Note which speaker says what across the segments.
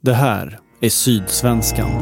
Speaker 1: Det här är Sydsvenskan.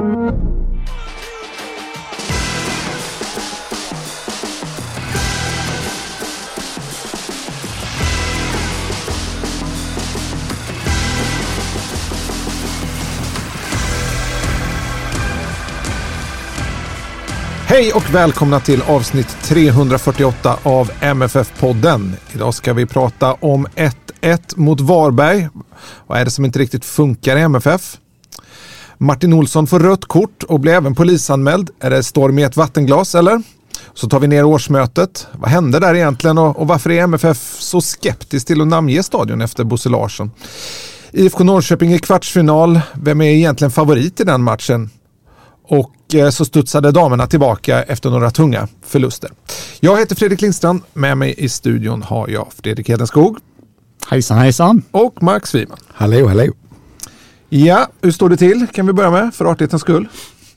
Speaker 2: Hej och välkomna till avsnitt 348 av MFF-podden. Idag ska vi prata om 1-1 mot Varberg. Vad är det som inte riktigt funkar i MFF? Martin Olsson får rött kort och blir även polisanmäld. Är det storm i ett vattenglas eller? Så tar vi ner årsmötet. Vad hände där egentligen och varför är MFF så skeptisk till att namnge stadion efter Bosse Larsson? IFK Norrköping i kvartsfinal. Vem är egentligen favorit i den matchen? Och så studsade damerna tillbaka efter några tunga förluster. Jag heter Fredrik Lindstrand. Med mig i studion har jag Fredrik Hedenskog.
Speaker 3: Hejsan, hejsan.
Speaker 2: Och Mark Sviman.
Speaker 4: Hallå, hallå.
Speaker 2: Ja, hur står det till? Kan vi börja med för artighetens skull?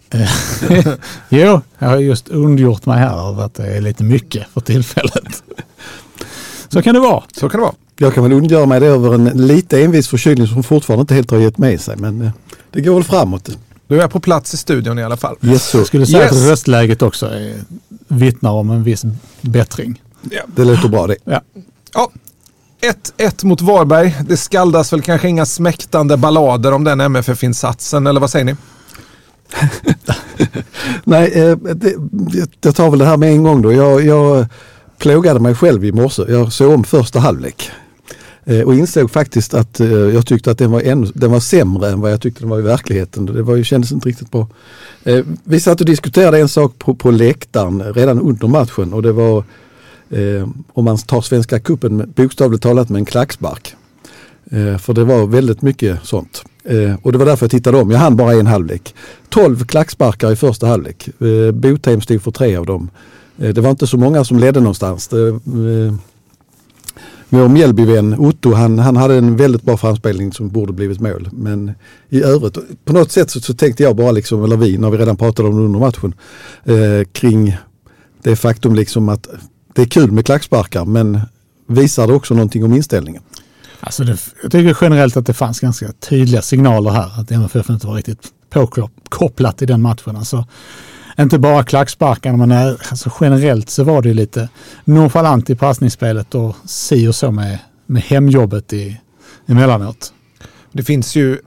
Speaker 3: Jo, jag har just undgjort mig här över att det är lite mycket för tillfället. Så kan det vara.
Speaker 2: Så kan det vara.
Speaker 4: Jag kan väl undgöra mig det över en lite envis förkylning som fortfarande inte helt har gett med sig. Men det går väl framåt.
Speaker 2: Du är på plats i studion i alla fall.
Speaker 4: Yes,
Speaker 3: jag skulle säga att röstläget också vittnar om en viss bättring.
Speaker 2: Ja.
Speaker 4: Det låter bra det.
Speaker 3: Ja.
Speaker 2: 1-1 mot Varberg. Det skaldas väl kanske inga smäktande ballader om den MFF-insatsen, eller vad säger ni?
Speaker 4: Nej, jag tar väl det här med en gång då. Jag plågade mig själv i morse. Jag såg om första halvlek. Och insåg faktiskt att jag tyckte att den var sämre än vad jag tyckte den var i verkligheten. Det kändes inte riktigt bra. Vi satt och diskuterade en sak på läktaren redan under matchen. Och det var om man tar Svenska cupen bokstavligt talat med en klackspark. För det var väldigt mycket sånt. Och det var därför jag tittade om. Jag hann bara en halvlek. 12 klacksparkar i första halvlek. Botheim stod för 3 av dem. Det var inte så många som ledde någonstans. Vår Mjällbyvän Otto, han hade en väldigt bra framspelning som borde blivit mål. Men i övrigt, på något sätt så tänkte jag bara liksom, eller vi, när vi redan pratade om det under matchen, kring det faktum liksom att det är kul med klacksparkar, men visar det också någonting om inställningen?
Speaker 3: Alltså jag tycker generellt att det fanns ganska tydliga signaler här att MFF inte var riktigt påkopplat i den matchen. Alltså, inte bara klacksparkarna, men alltså generellt så var det lite nonchalant i passningsspelet och si och så med hemjobbet emellanåt. Det
Speaker 2: finns ju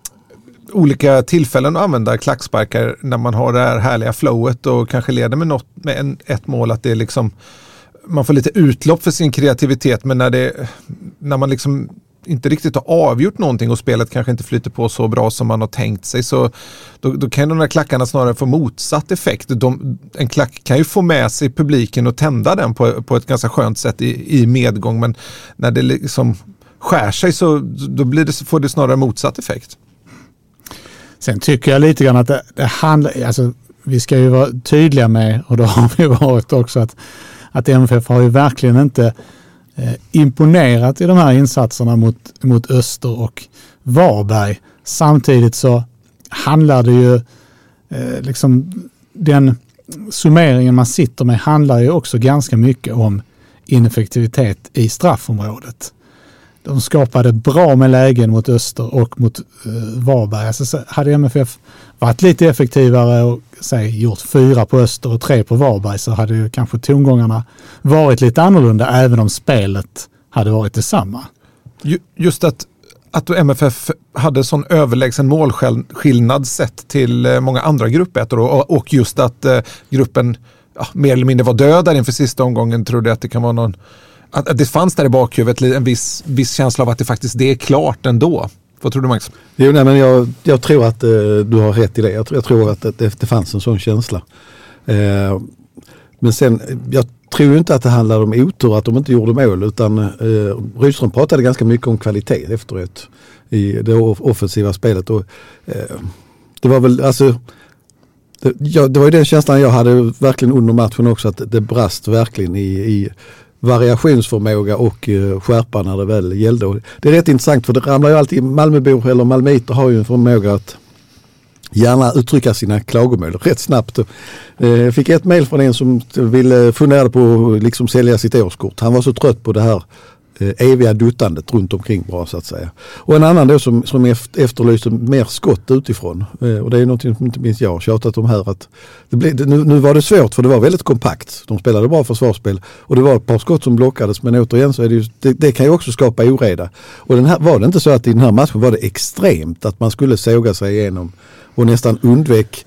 Speaker 2: olika tillfällen att använda klacksparkar när man har det här härliga flowet och kanske leder med ett mål, att det är liksom, man får lite utlopp för sin kreativitet, men när man liksom inte riktigt har avgjort någonting och spelet kanske inte flyter på så bra som man har tänkt sig, så då kan de där klackarna snarare få motsatt effekt. En klack kan ju få med sig publiken och tända den på ett ganska skönt sätt i medgång, men när det liksom skär sig så då får det snarare motsatt effekt.
Speaker 3: Sen tycker jag lite grann att det handlar, alltså vi ska ju vara tydliga med, och då har vi varit också, att MFF har ju verkligen inte imponerat i de här insatserna mot Öster och Varberg. Samtidigt så handlar det ju liksom den summeringen man sitter med handlar ju också ganska mycket om ineffektivitet i straffområdet. De skapade bra med lägen mot Öster och mot Varberg. Alltså, hade MFF varit lite effektivare och gjort 4 på Öster och 3 på Varberg, så hade ju kanske tongångarna varit lite annorlunda, även om spelet hade varit detsamma.
Speaker 2: Just att MFF hade sån överlägsen målskillnad sett till många andra gruppätare, och just att gruppen mer eller mindre var död där inför sista omgången, trodde jag att det kan vara att det fanns där i bakhuvudet en viss känsla av att det faktiskt det är klart ändå. Vad tror du, Max?
Speaker 4: Jo, nej, men jag tror att du har rätt i det. Jag tror att det fanns en sån känsla. Men sen, jag tror ju inte att det handlar om otur att de inte gjorde mål, utan Rydström pratade ganska mycket om kvalitet efteråt i det offensiva spelet. Och, det var väl, alltså, det var ju den känslan jag hade verkligen under matchen också, att det brast verkligen i variationsförmåga och skärpa när det väl gällde. Och det är rätt intressant, för det ramlar ju alltid, Malmöbor eller malmöiter har ju en förmåga att gärna uttrycka sina klagomål rätt snabbt. Jag fick ett mejl från en som ville fundera på att liksom sälja sitt årskort. Han var så trött på det här eviga duttandet runt omkring bra så att säga. Och en annan då som efterlyser mer skott utifrån. Och det är någonting som inte minst jag har tjatat om här. Att nu var det svårt för det var väldigt kompakt. De spelade bra försvarsspel och det var ett par skott som blockades, men återigen så är det kan ju också skapa oreda. Och var det inte så att i den här matchen var det extremt att man skulle såga sig igenom och nästan undvek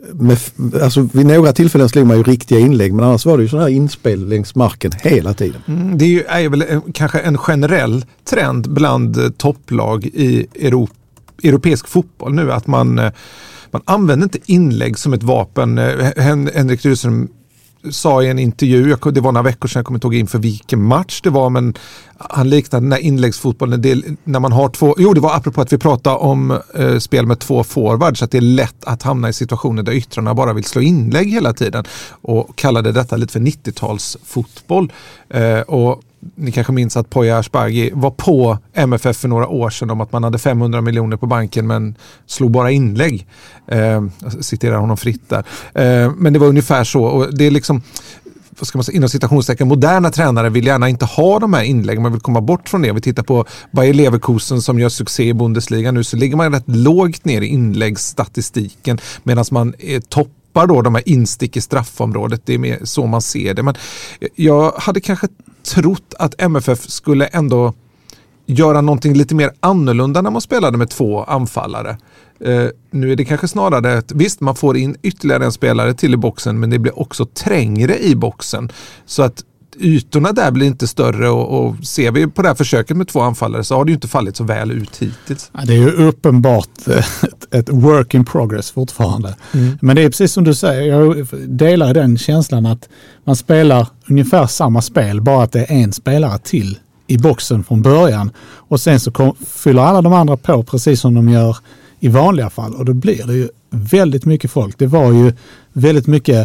Speaker 4: vid några tillfällen slog man ju riktiga inlägg, men annars var det ju sådana här inspel längs marken hela tiden.
Speaker 2: Det är väl kanske en generell trend bland topplag i europeisk fotboll nu, att man använder inte inlägg som ett vapen. Henrik Rydström sa i en intervju, det var några veckor sedan, jag kommer inte ihåg inför vilken match det var, men han liknade den här inläggsfotbollen när man har två, det var apropå att vi pratade om spel med två forwards, att det är lätt att hamna i situationer där yttrarna bara vill slå inlägg hela tiden, och kallade detta lite för 90-talsfotboll. Och ni kanske minns att Poya Asbaghi var på MFF för några år sedan om att man hade 500 miljoner på banken men slog bara inlägg. Jag citerar honom fritt där. Men det var ungefär så, och det är liksom, vad ska man säga, inom citationstecken, moderna tränare vill gärna inte ha de här inläggen, man vill komma bort från det. Vi tittar på Bayer Leverkusen som gör succé i Bundesliga nu, så ligger man rätt lågt ner i inläggsstatistiken medan man toppar då de här instick i straffområdet. Det är mer så man ser det. Men jag hade kanske trott att MFF skulle ändå göra någonting lite mer annorlunda när man spelade med två anfallare. Nu är det kanske snarare visst, man får in ytterligare en spelare till i boxen, men det blir också trängre i boxen. Så att ytorna där blir inte större, och ser vi på det här försöket med två anfallare så har det ju inte fallit så väl ut hittills.
Speaker 3: Ja, det är ju uppenbart ett work in progress fortfarande. Men det är precis som du säger, jag delar den känslan att man spelar ungefär samma spel, bara att det är en spelare till i boxen från början, och sen så fyller alla de andra på precis som de gör i vanliga fall, och då blir det ju väldigt mycket folk. Det var ju väldigt mycket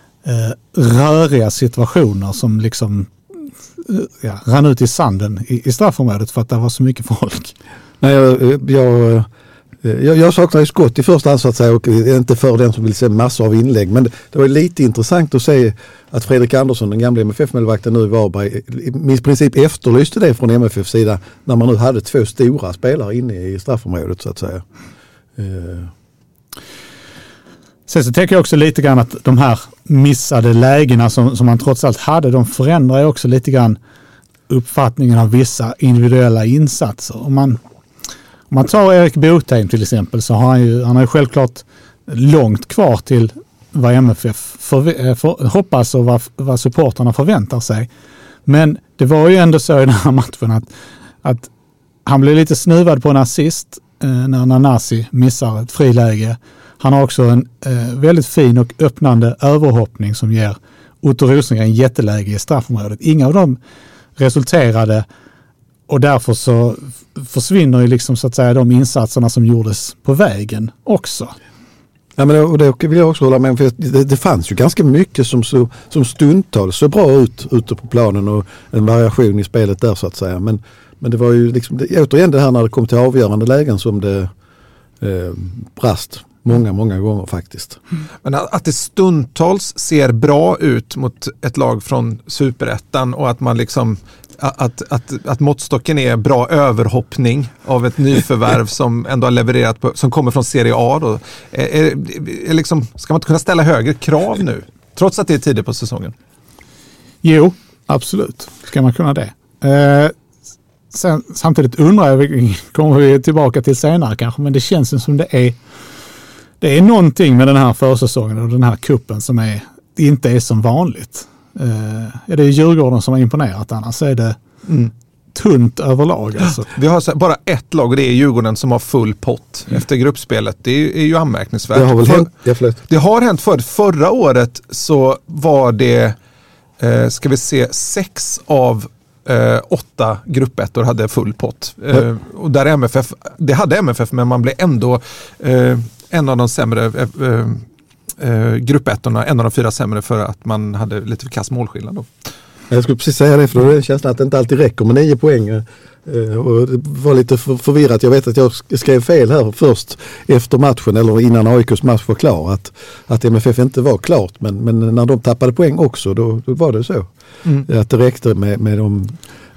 Speaker 3: röriga situationer som liksom rann ut i sanden i straffområdet för att det var så mycket folk.
Speaker 4: Nej, jag saknar ju skott i första hand så att säga, och inte för den som vill se massor av inlägg, men det var lite intressant att se att Fredrik Andersson, den gamla MFF-målvakten nu i Varberg, i princip efterlyste det från MFFs sida när man nu hade två stora spelare inne i straffområdet så att säga.
Speaker 3: Sen så tänker jag också lite grann att de här missade lägena som man trots allt hade, de förändrar ju också lite grann uppfattningen av vissa individuella insatser. Om man tar Erik Botheim till exempel, så har han ju självklart långt kvar till vad MFF hoppas och vad supporterna förväntar sig. Men det var ju ändå så i den här matchen att han blev lite snuvad på en assist när Nanasi missar ett friläge. Han har också en väldigt fin och öppnande överhoppning som ger Otto Rosengren en jätteläge i straffområdet. Inga av dem resulterade, och därför så försvinner ju liksom så att säga de insatserna som gjordes på vägen också.
Speaker 4: Ja, men och det vill jag också hålla med om, för det fanns ju ganska mycket som stundtals så bra ut ute på planen och en variation i spelet där så att säga. Men det var ju liksom, återigen det här när det kom till avgörande lägen som det brast många gånger faktiskt.
Speaker 2: Men att det stundtals ser bra ut mot ett lag från Superettan, och att man liksom att måttstocken är bra överhoppning av ett nyförvärv som ändå har levererat som kommer från Serie A då, är liksom, ska man inte kunna ställa högre krav nu trots att det är tidigt på säsongen?
Speaker 3: Jo, absolut ska man kunna det. Sen, samtidigt undrar jag, kommer vi tillbaka till senare kanske, men det känns som det är någonting med den här försäsongen och den här kuppen som inte är som vanligt. Är det Djurgården som har imponerat, annars är det tunt överlag. Alltså.
Speaker 2: Vi har bara ett lag, och det är Djurgården som har full pott efter gruppspelet. Det är ju anmärkningsvärt.
Speaker 4: Det har väl hänt?
Speaker 2: Det har hänt förra året, så var det ska vi se 6 av 8 gruppettor hade full pott. Och där hade MFF, men man blev ändå en av de sämre gruppettorna, en av de 4 sämre, för att man hade lite kass målskillnad då.
Speaker 4: Jag skulle precis säga det, för då är det känslan att det inte alltid räcker med 9 poäng. Och det var lite förvirrat. Jag vet att jag skrev fel här först efter matchen, eller innan AIKs match var klar, att MFF inte var klart. Men när de tappade poäng också, då var det så. Att det räckte med de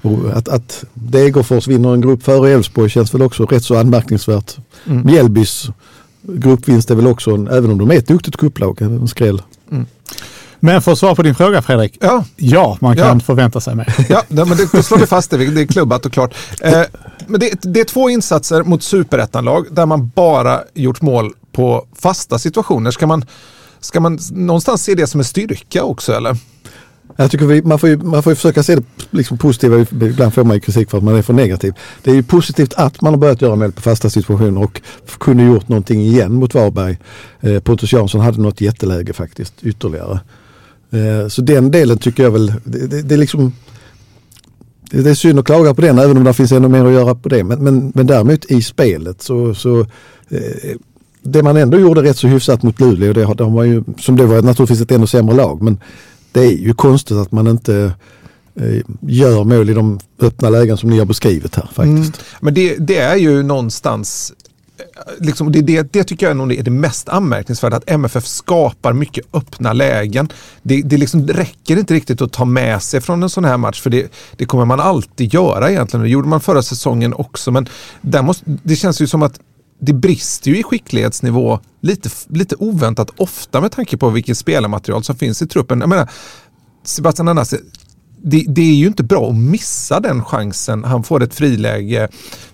Speaker 4: Och att Degerfors vinner en grupp före Elfsborg känns väl också rätt så anmärkningsvärt. Mjällbys gruppvinst är väl också, även om de är ett duktigt kupplag, en skräll.
Speaker 3: Men för att svara på din fråga, Fredrik. Ja, man kan förvänta sig mer.
Speaker 2: Ja, men det slår vi fast, det är klubbat och klart. Men det är 2 insatser mot superettanlag där man bara gjort mål på fasta situationer. Ska man någonstans se det som en styrka också, eller?
Speaker 4: Jag tycker man får ju försöka se det liksom positiva. Ibland får man ju kritik för att man är för negativ. Det är ju positivt att man har börjat göra mål på fasta situationer och kunde gjort någonting igen mot Varberg. Pontus Jansson hade något jätteläge faktiskt ytterligare. Så den delen tycker jag väl, det är liksom, det är synd att klaga på den, även om det finns ännu mer att göra på det. Men däremot i spelet så det man ändå gjorde rätt så hyfsat mot Luleå, det var ju, som det var naturligtvis ett ännu sämre lag, men det är ju konstigt att man inte gör mål i de öppna lägen som ni har beskrivit här faktiskt.
Speaker 2: Men det är ju någonstans liksom, det tycker jag nog är det mest anmärkningsvärda, att MFF skapar mycket öppna lägen. Det liksom räcker inte riktigt att ta med sig från en sån här match, för det kommer man alltid göra egentligen. Det gjorde man förra säsongen också, men det känns ju som att det brister ju i skicklighetsnivå lite oväntat ofta med tanke på vilket spelarmaterial som finns i truppen. Jag menar, Sebastian Anas, det är ju inte bra att missa den chansen. Han får ett friläge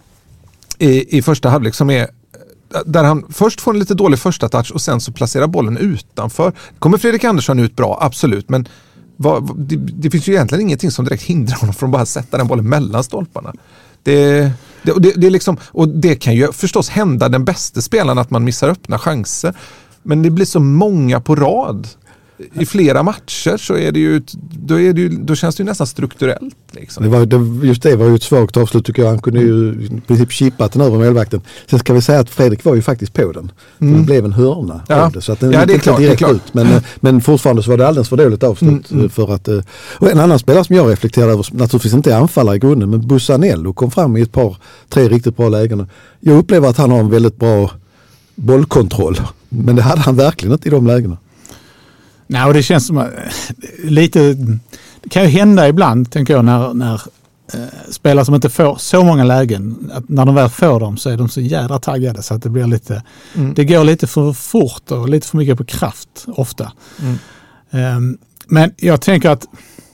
Speaker 2: i första halvlek som är där han först får en lite dålig första touch och sen så placerar bollen utanför. Kommer Fredrik Andersson ut bra? Absolut, men det finns ju egentligen ingenting som direkt hindrar honom från att bara sätta den bollen mellan stolparna. Det är liksom, och det kan ju förstås hända den bästa spelaren att man missar öppna chanser, men det blir så många på rad i flera matcher, så är det ju, då känns det ju nästan strukturellt liksom.
Speaker 4: Det var ju ett svagt avslut tycker jag. Han kunde ju i princip chippat den över målvakten. Sen ska vi säga att Fredrik var ju faktiskt på den. Det blev en hörna av det, så att den
Speaker 2: det är klart,
Speaker 4: direkt ut. Men fortfarande så var det alldeles för dåligt avslut. För att, och en annan spelare som jag reflekterade över, naturligtvis inte anfallare i grunden, men Bussanello kom fram i 3 riktigt bra lägen. Jag upplever att han har en väldigt bra bollkontroll, men det hade han verkligen inte i de lägena.
Speaker 3: Nej, och det känns som lite, det kan ju hända ibland, tänker jag, när spelare som inte får så många lägen, att när de väl får dem så är de så jädra taggade så att det blir lite, det går lite för fort och lite för mycket på kraft ofta. Men jag tänker att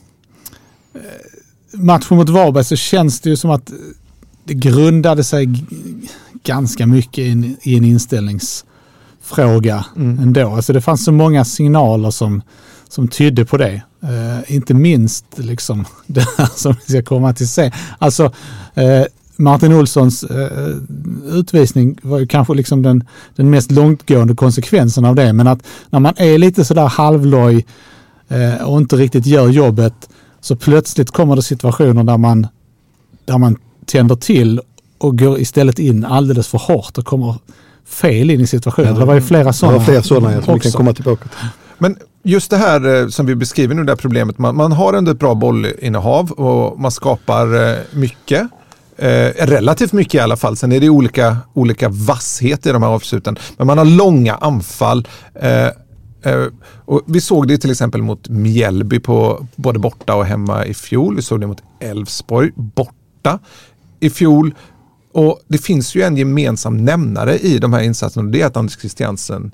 Speaker 3: matchen mot Varberg så känns det ju som att det grundade sig ganska mycket i en inställningsfråga ändå. Alltså det fanns så många signaler som tydde på det. Inte minst liksom det här som vi ska komma till se. Alltså Martin Olssons utvisning var ju kanske liksom den mest långtgående konsekvensen av det. Men att när man är lite sådär halvloj och inte riktigt gör jobbet, så plötsligt kommer det situationer där man tänder till och går istället in alldeles för hårt och kommer fel in i situationen. Det var ju flera sådana.
Speaker 4: Som vi kan komma tillbaka till.
Speaker 2: Men just det här som vi beskriver nu, det här problemet, man har ändå ett bra bollinnehav och man skapar mycket. Relativt mycket i alla fall. Sen är det olika vasshet i de här avsluten. Men man har långa anfall. Och vi såg det till exempel mot Mjällby på både borta och hemma i fjol. Vi såg det mot Elfsborg borta i fjol. Och det finns ju en gemensam nämnare i de här insatserna, och det är att Anders Christiansen,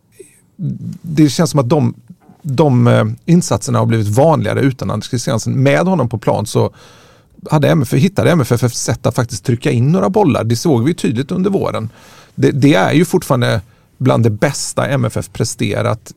Speaker 2: det känns som att de insatserna har blivit vanligare utan Anders Christiansen. Med honom på plan så hittade MFF ett sätt att faktiskt trycka in några bollar. Det såg vi tydligt under våren. Det är ju fortfarande bland det bästa MFF presterat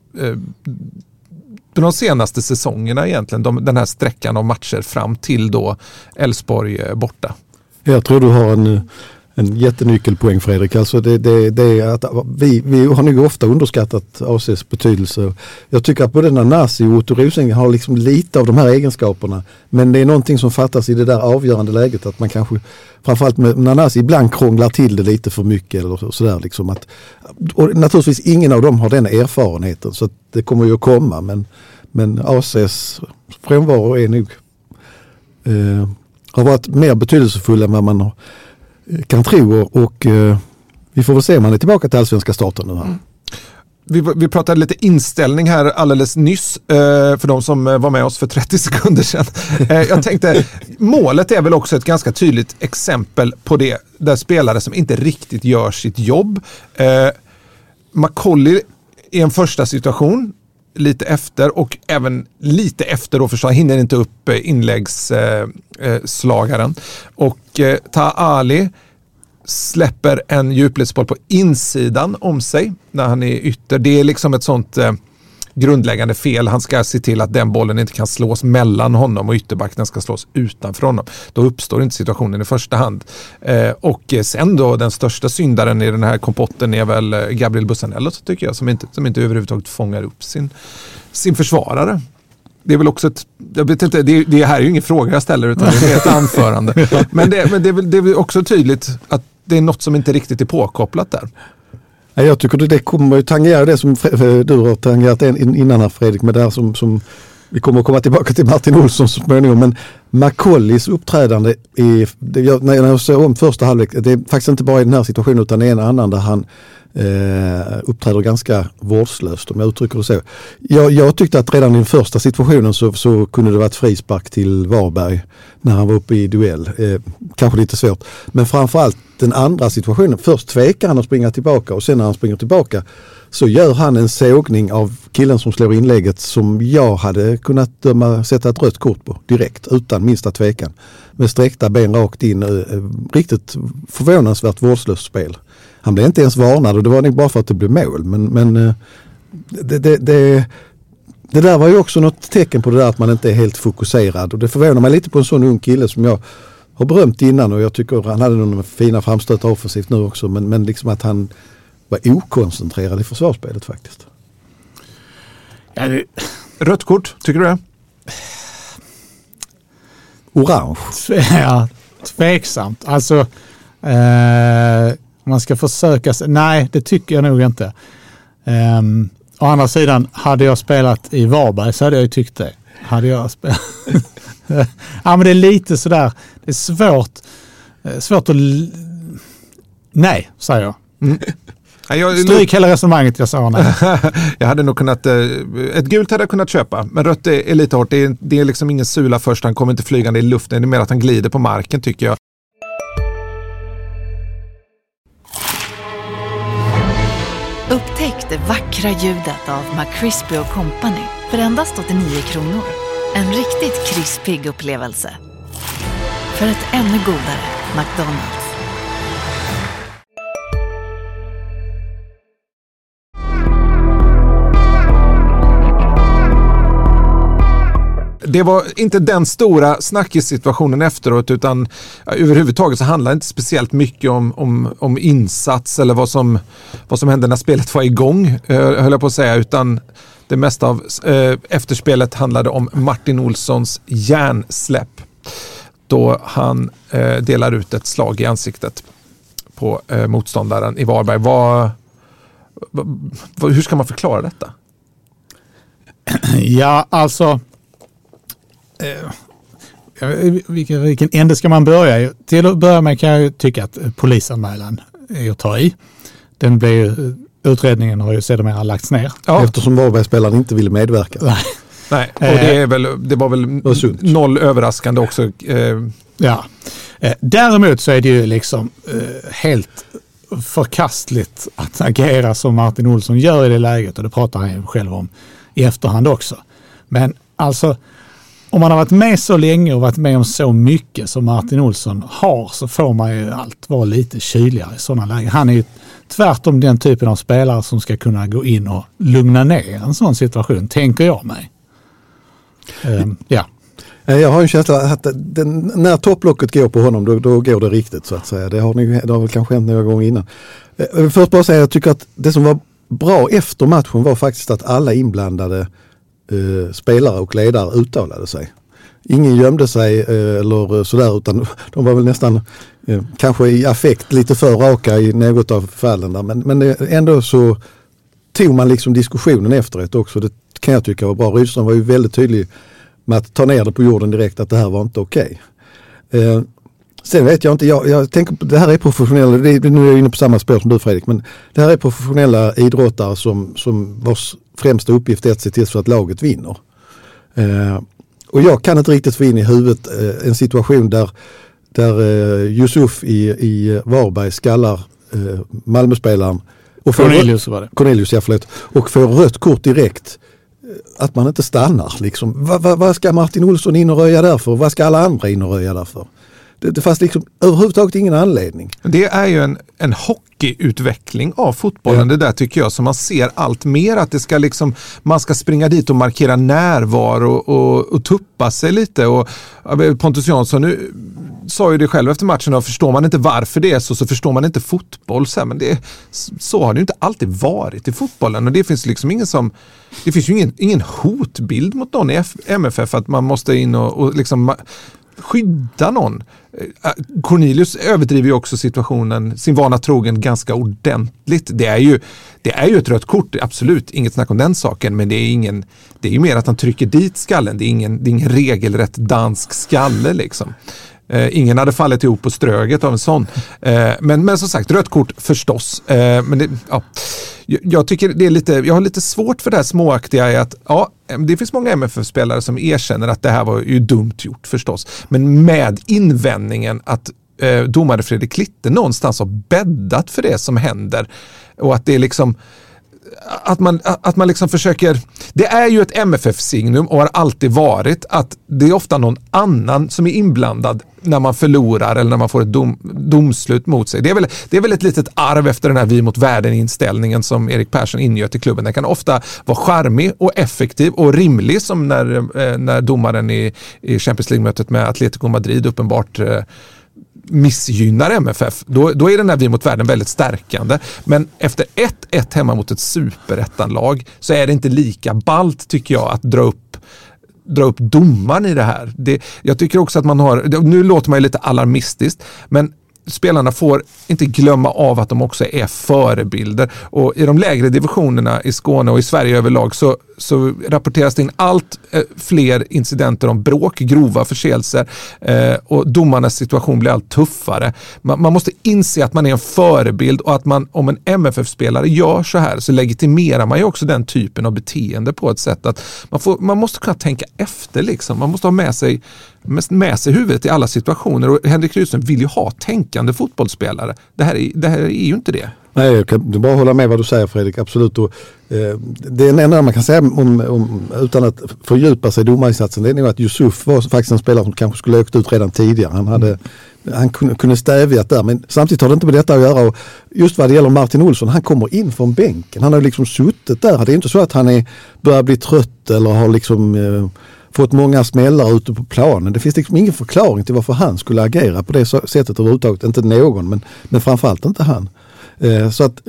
Speaker 2: på de senaste säsongerna egentligen. Den här sträckan av matcher fram till då Elfsborg borta. Jag tror du har en jättenyckelpoäng, Fredrik. Alltså det är att vi har nog ofta underskattat ACs betydelse. Jag tycker att både Nanasi och Otto Rosengren har liksom lite av de här egenskaperna, men det är någonting som fattas i det där avgörande läget, att man kanske framförallt med Nanasi ibland krånglar till det lite för mycket eller sådär liksom. Och naturligtvis ingen av dem har den erfarenheten, så att det kommer ju att komma, men ACs frånvaro är nog har varit mer betydelsefull än vad man kan tro, och vi får väl se om man är tillbaka till allsvenska starten nu här. Vi pratade lite inställning här alldeles nyss för de som var med oss för 30 sekunder sedan. Jag tänkte, målet är väl också ett ganska tydligt exempel på det, där spelare som inte riktigt gör sitt jobb. Macaulay i en första situation lite efter, och även lite efter då förstås, hinner inte upp inläggsslagaren. Och Taha Ali släpper en djupledsboll på insidan om sig när han är ytter. Det är liksom ett sånt grundläggande fel. Han ska se till att den bollen inte kan slås mellan honom och ytterbacken ska slås utanför honom. Då uppstår inte situationen i första hand. Och sen då den största syndaren i den här kompotten är väl Gabriel Bussanello, så tycker jag, som inte överhuvudtaget fångar upp sin försvarare. Det är väl också jag vet inte, det här är ju ingen fråga jag ställer, utan det är ett anförande. Men det är väl också tydligt att det är något som inte riktigt är påkopplat där.
Speaker 4: Jag tycker det kommer ju tangera det som du har tangerat innan här, Fredrik, med det här som vi kommer att komma tillbaka till Martin Olsson så småningom, men Macaulays uppträdande när jag ser om första halvlek, det är faktiskt inte bara i den här situationen utan en annan där han uppträder ganska vårdslöst, om jag uttrycker det så. Jag tyckte att redan i den första situationen så kunde det vara ett frispark till Varberg när han var uppe i duell. Kanske lite svårt. Men framförallt den andra situationen. Först tvekar han att springa tillbaka, och sen när han springer tillbaka så gör han en sågning av killen som slår inlägget som jag hade kunnat sätta ett rött kort på direkt, utan minsta tvekan. Med sträckta ben rakt in. Riktigt förvånansvärt vårdslöst spel. Han blev inte ens varnad, och det var nog bara för att det blev mål. Men det där var ju också något tecken på det där att man inte är helt fokuserad. Och det förvånar mig lite på en sån ung kille som jag har berömt innan, och jag tycker han hade några fina framstötar offensivt nu också. Men liksom att han var okoncentrerad i försvarsspelet faktiskt.
Speaker 3: Ja,
Speaker 2: Rött kort, tycker du det?
Speaker 4: Orange.
Speaker 3: Ja, tveksamt. Alltså, man ska försöka. Nej, det tycker jag nog inte. Å andra sidan, hade jag spelat i Varberg så hade jag ju tyckt det. Hade jag spelat... Ja, men det är lite sådär. Det är svårt att... Nej, säger jag.
Speaker 2: Mm.
Speaker 3: Stryk hela resonemanget jag sa. Nej.
Speaker 2: Jag hade nog kunnat... Ett gult hade jag kunnat köpa, men rött är lite hårt. Det är liksom ingen sula först. Han kommer inte flygande i luften. Det är mer att han glider på marken, tycker jag.
Speaker 5: Upptäck det vackra ljudet av McCrispy & Company för endast 89 kronor. En riktigt krispig upplevelse. För ett ännu godare McDonald's.
Speaker 2: Det var inte den stora snackissituationen efteråt, utan överhuvudtaget så handlar det inte speciellt mycket om insats eller vad som hände när spelet var igång, höll jag på att säga, utan det mesta av efterspelet handlade om Martin Olssons hjärnsläpp då han delar ut ett slag i ansiktet på motståndaren i Varberg. Hur ska man förklara detta?
Speaker 3: Ja, alltså vilken ände ska man börja i? Till att börja med kan jag tycka att polisanmälan är att ta i. Utredningen har ju sedermera lagts ner.
Speaker 4: Ja. Eftersom Varbergsspelaren inte ville medverka.
Speaker 2: Nej, och det var väl noll överraskande också.
Speaker 3: Ja. Däremot så är det ju liksom helt förkastligt att agera som Martin Olsson gör i det läget, och det pratar han ju själv om i efterhand också. Men alltså, om man har varit med så länge och varit med om så mycket som Martin Olsson har, så får man ju allt vara lite kyligare i sådana lägen. Han är ju tvärtom den typen av spelare som ska kunna gå in och lugna ner en sån situation, tänker jag mig. Ja.
Speaker 4: Jag har en känsla att när topplocket går på honom, då går det riktigt, så att säga. Det har väl kanske hänt några gånger innan. Först bara säga, jag tycker att det som var bra efter matchen var faktiskt att alla inblandade spelare och ledare uttalade sig. Ingen gömde sig eller sådär, utan de var väl nästan kanske i affekt lite för raka i något av fallen där. Men ändå så tog man liksom diskussionen efteråt också. Det kan jag tycka var bra. Rydström var ju väldigt tydlig med att ta ner det på jorden direkt, att det här var inte okej. Sen vet jag inte, jag tänker på, det här är professionella, nu är jag inne på samma spår som du Fredrik, men det här är professionella idrottare som vars främsta uppgift är att se till så att laget vinner. Och jag kan inte riktigt få in i huvudet en situation där Yusuf i Varberg skallar Malmöspelaren och Cornelius, och får rött kort direkt. Att man inte stannar liksom. Vad ska Martin Olsson in och röja därför? Vad ska alla andra in och röja därför? Det fanns liksom överhuvudtaget ingen anledning.
Speaker 2: Det är ju en hockeyutveckling av fotbollen, det där tycker jag, som man ser allt mer, att det ska liksom, man ska springa dit och markera närvaro och tuppa sig lite. Och Pontus Jansson nu sa ju det själv efter matchen, och förstår man inte varför det är så förstår man inte fotboll. Men så har det ju inte alltid varit i fotbollen, och det finns liksom det finns ju ingen hotbild mot någon i MFF att man måste in och liksom skydda någon. Cornelius överdriver ju också situationen, sin vana trogen, ganska ordentligt. Det är ju ett rött kort, absolut, inget snack om den saken, men det är ju mer att han trycker dit skallen. Det är ingen regelrätt dansk skalle liksom. Ingen hade fallit ihop på ströget av en sån. Men som sagt, rött kort förstås. Men jag tycker jag har lite svårt för det här småaktiga i att det finns många MFF-spelare som erkänner att det här var ju dumt gjort förstås. Men med invändningen att domare Fredrik Klitte någonstans har bäddat för det som händer, och att det är liksom att man liksom försöker, det är ju ett MFF-signum och har alltid varit att det är ofta någon annan som är inblandad när man förlorar eller när man får ett domslut mot sig. Det är väl ett litet arv efter den här vi mot världen-inställningen som Erik Persson ingöt i klubben. Den kan ofta vara charmig och effektiv och rimlig, som när domaren i Champions League-mötet med Atletico Madrid uppenbart missgynnar MFF. Då är den här vi mot världen väldigt stärkande. Men efter 1-1 hemma mot ett superettanlag så är det inte lika ballt, tycker jag, att dra upp domaren i det här. Jag tycker också att man har, nu låter man ju lite alarmistiskt, men spelarna får inte glömma av att de också är förebilder. Och i de lägre divisionerna i Skåne och i Sverige överlag så rapporteras det in allt fler incidenter om bråk, grova förseelser, och domarnas situation blir allt tuffare. Man måste inse att man är en förebild, och att om en MFF-spelare gör så här så legitimerar man ju också den typen av beteende på ett sätt att man måste kunna tänka efter liksom. Man måste ha med sig huvudet i alla situationer, och Henrik Rydström vill ju ha tänkande fotbollsspelare. Det här är ju inte det.
Speaker 4: Nej, jag kan bara hålla med vad du säger, Fredrik, absolut. Och, det enda man kan säga utan att fördjupa sig i domarinsatsen, det är nog att Yusuf var faktiskt en spelare som kanske skulle åkt ut redan tidigare. Han kunde stävjat där, men samtidigt har det inte med detta att göra. Och just vad det gäller Martin Olsson, han kommer in från bänken. Han har liksom suttit där. Det är inte så att han börjar bli trött eller har liksom fått många smällar ute på planen. Det finns liksom ingen förklaring till varför han skulle agera på det sättet överhuvudtaget. Inte någon, men framförallt inte han. Så att,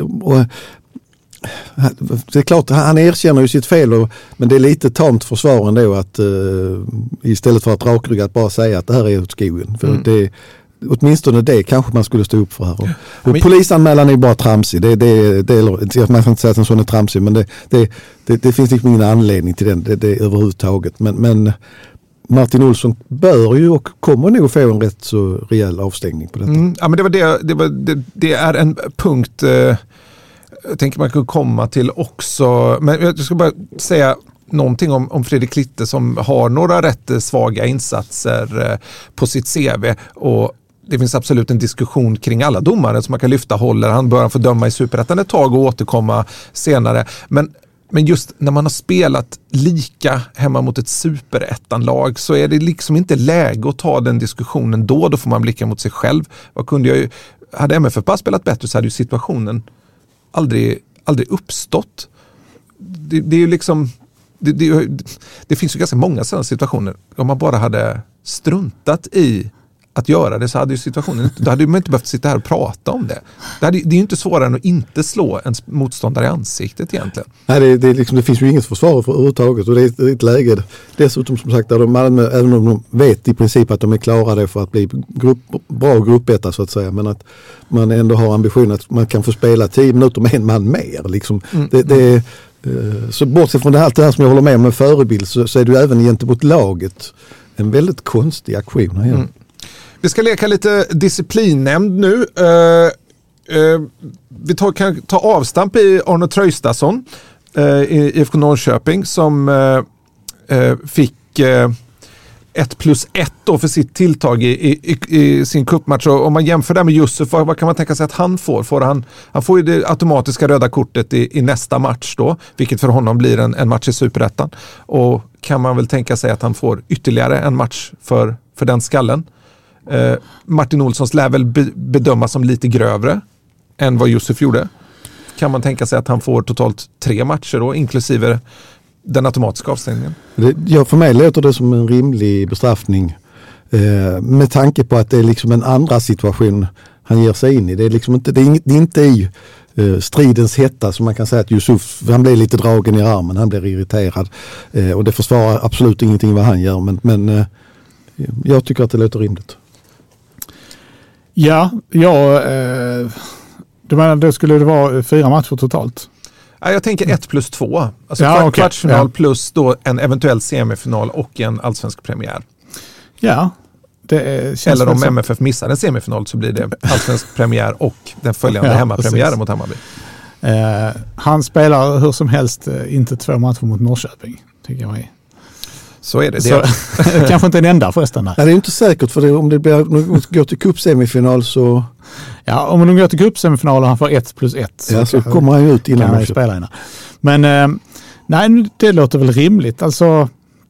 Speaker 4: det är klart, han erkänner ju sitt fel, men det är lite tamt försvar ändå att istället för att rakryggat bara säga att det här är åt skogen. För åtminstone det kanske man skulle stå upp för här. Och polisanmälan är bara tramsig. Man kan inte säga att en sån är tramsig, men det finns liksom ingen anledning till det överhuvudtaget. Men Martin Olsson bör ju och kommer nog få en rätt så rejäl avstängning på detta.
Speaker 2: Ja, men det är en punkt jag tänker man kan komma till också. Men jag ska bara säga någonting om Fredrik Klitte, som har några rätt svaga insatser på sitt CV, och det finns absolut en diskussion kring alla domare som man kan lyfta. Håller han, bör han få döma i superettan ett tag och återkomma senare. Men just när man har spelat lika hemma mot ett superettanlag så är det liksom inte läge att ta den diskussionen då får man blicka mot sig själv. Hade MFF bara spelat bättre så hade ju situationen aldrig uppstått. Det är ju liksom det finns ju ganska många sådana situationer. Om man bara hade struntat i att göra det så hade ju situationen, då hade man inte behövt sitta här och prata om det. Det är ju inte svårare än att inte slå en motståndare i ansiktet egentligen.
Speaker 4: Nej, det finns ju inget försvar för överhuvudtaget, och det är ett läge dessutom, som sagt, där Malmö, även om de vet i princip att de är klara för att bli bra gruppetta så att säga, men att man ändå har ambitionen att man kan få spela 10 minuter med en man mer liksom. Så bortsett från det här som jag håller med om förebild, så är det ju även gentemot laget en väldigt konstig aktion här.
Speaker 2: Vi ska leka lite disciplinnämnd nu. Vi kan ta avstamp i Arne Traustason i IFK Norrköping som fick 1+1 då för sitt tilltag i sin cupmatch. Och om man jämför det med Yusuf, vad kan man tänka sig att han får? Han får ju det automatiska röda kortet i nästa match då, vilket för honom blir en match i Superettan. Och kan man väl tänka sig att han får ytterligare en match för den skallen. Martin Olssons lär väl bedömas som lite grövre än vad Yusuf gjorde. Kan man tänka sig att han får totalt 3 matcher då, inklusive den automatiska avstängningen?
Speaker 4: För mig låter det som en rimlig bestraffning med tanke på att det är liksom en andra situation han ger sig in i. Det är liksom inte i stridens hetta som man kan säga att Yusuf, han blir lite dragen i armen, han blir irriterad och det försvarar absolut ingenting vad han gör, men jag tycker att det låter rimligt.
Speaker 3: Du menar då skulle det vara 4 matcher totalt?
Speaker 2: Ja, jag tänker 1+2. Alltså kvartsfinal plus då en eventuell semifinal och en allsvensk premiär.
Speaker 3: Ja. Det känns
Speaker 2: eller om MFF missar en semifinal så blir det allsvensk premiär och den följande hemmapremiären mot Hammarby.
Speaker 3: Han spelar hur som helst inte 2 matcher mot Norrköping, tycker jag.
Speaker 2: Så är det.
Speaker 3: Så, kanske inte en enda förresten.
Speaker 4: Nej, det är inte säkert, för om det går till cupsemifinal så...
Speaker 3: Ja, om de går till cupsemifinal och han får 1+1
Speaker 4: så kommer han ut innan
Speaker 3: han spelar. Men nej, det låter väl rimligt. Alltså,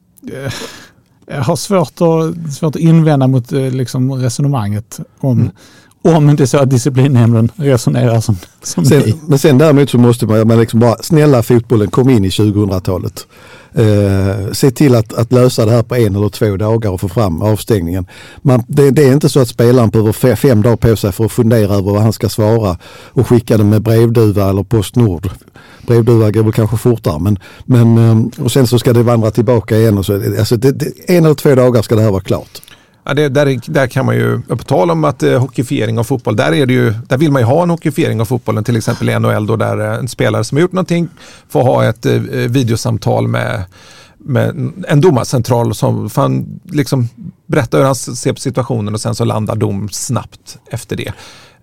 Speaker 3: jag har svårt att invända mot liksom resonemanget om inte så att disciplinnämnden resonerar som ni.
Speaker 4: Men sen däremot så måste man liksom bara, snälla fotbollen, kom in i 2000-talet. Se till att lösa det här på 1 eller 2 dagar och få fram avstängningen. Det är inte så att spelaren behöver 5 dagar på sig för att fundera över vad han ska svara och skicka det med brevduva eller Postnord. Brevduva går väl kanske fortare, men och sen så ska det vandra tillbaka igen. Och så, alltså 1 eller 2 dagar ska det här vara klart.
Speaker 2: Ja, där kan man ju, på tal om att hockeyfiering av fotboll, där vill man ju ha en hockeyfiering av fotbollen, till exempel i NHL då, där en spelare som har gjort någonting får ha ett videosamtal med en domarcentral som fan liksom berättar hur han ser på situationen och sen så landar dom snabbt efter det.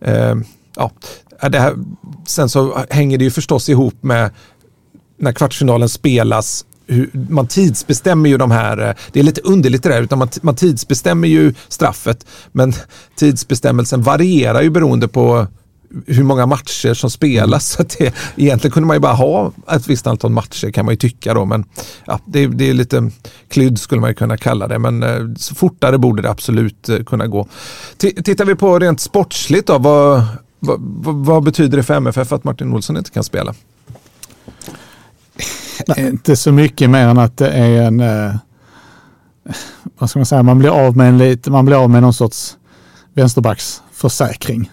Speaker 2: Det här, sen så hänger det ju förstås ihop med när kvartsfinalen spelas. Man tidsbestämmer ju de här, det är lite underligt det där, utan man tidsbestämmer ju straffet, men tidsbestämmelsen varierar ju beroende på hur många matcher som spelas, så att egentligen kunde man ju bara ha ett visst antal matcher, kan man ju tycka då, men ja, det är lite klydd skulle man ju kunna kalla det, men så fortare borde det absolut kunna gå. Tittar vi på rent sportsligt då, vad betyder det för MFF att Martin Olsson inte kan spela?
Speaker 3: Inte så mycket mer än att det är en vad ska man säga, man blir av med någon sorts vänsterbacksförsäkring.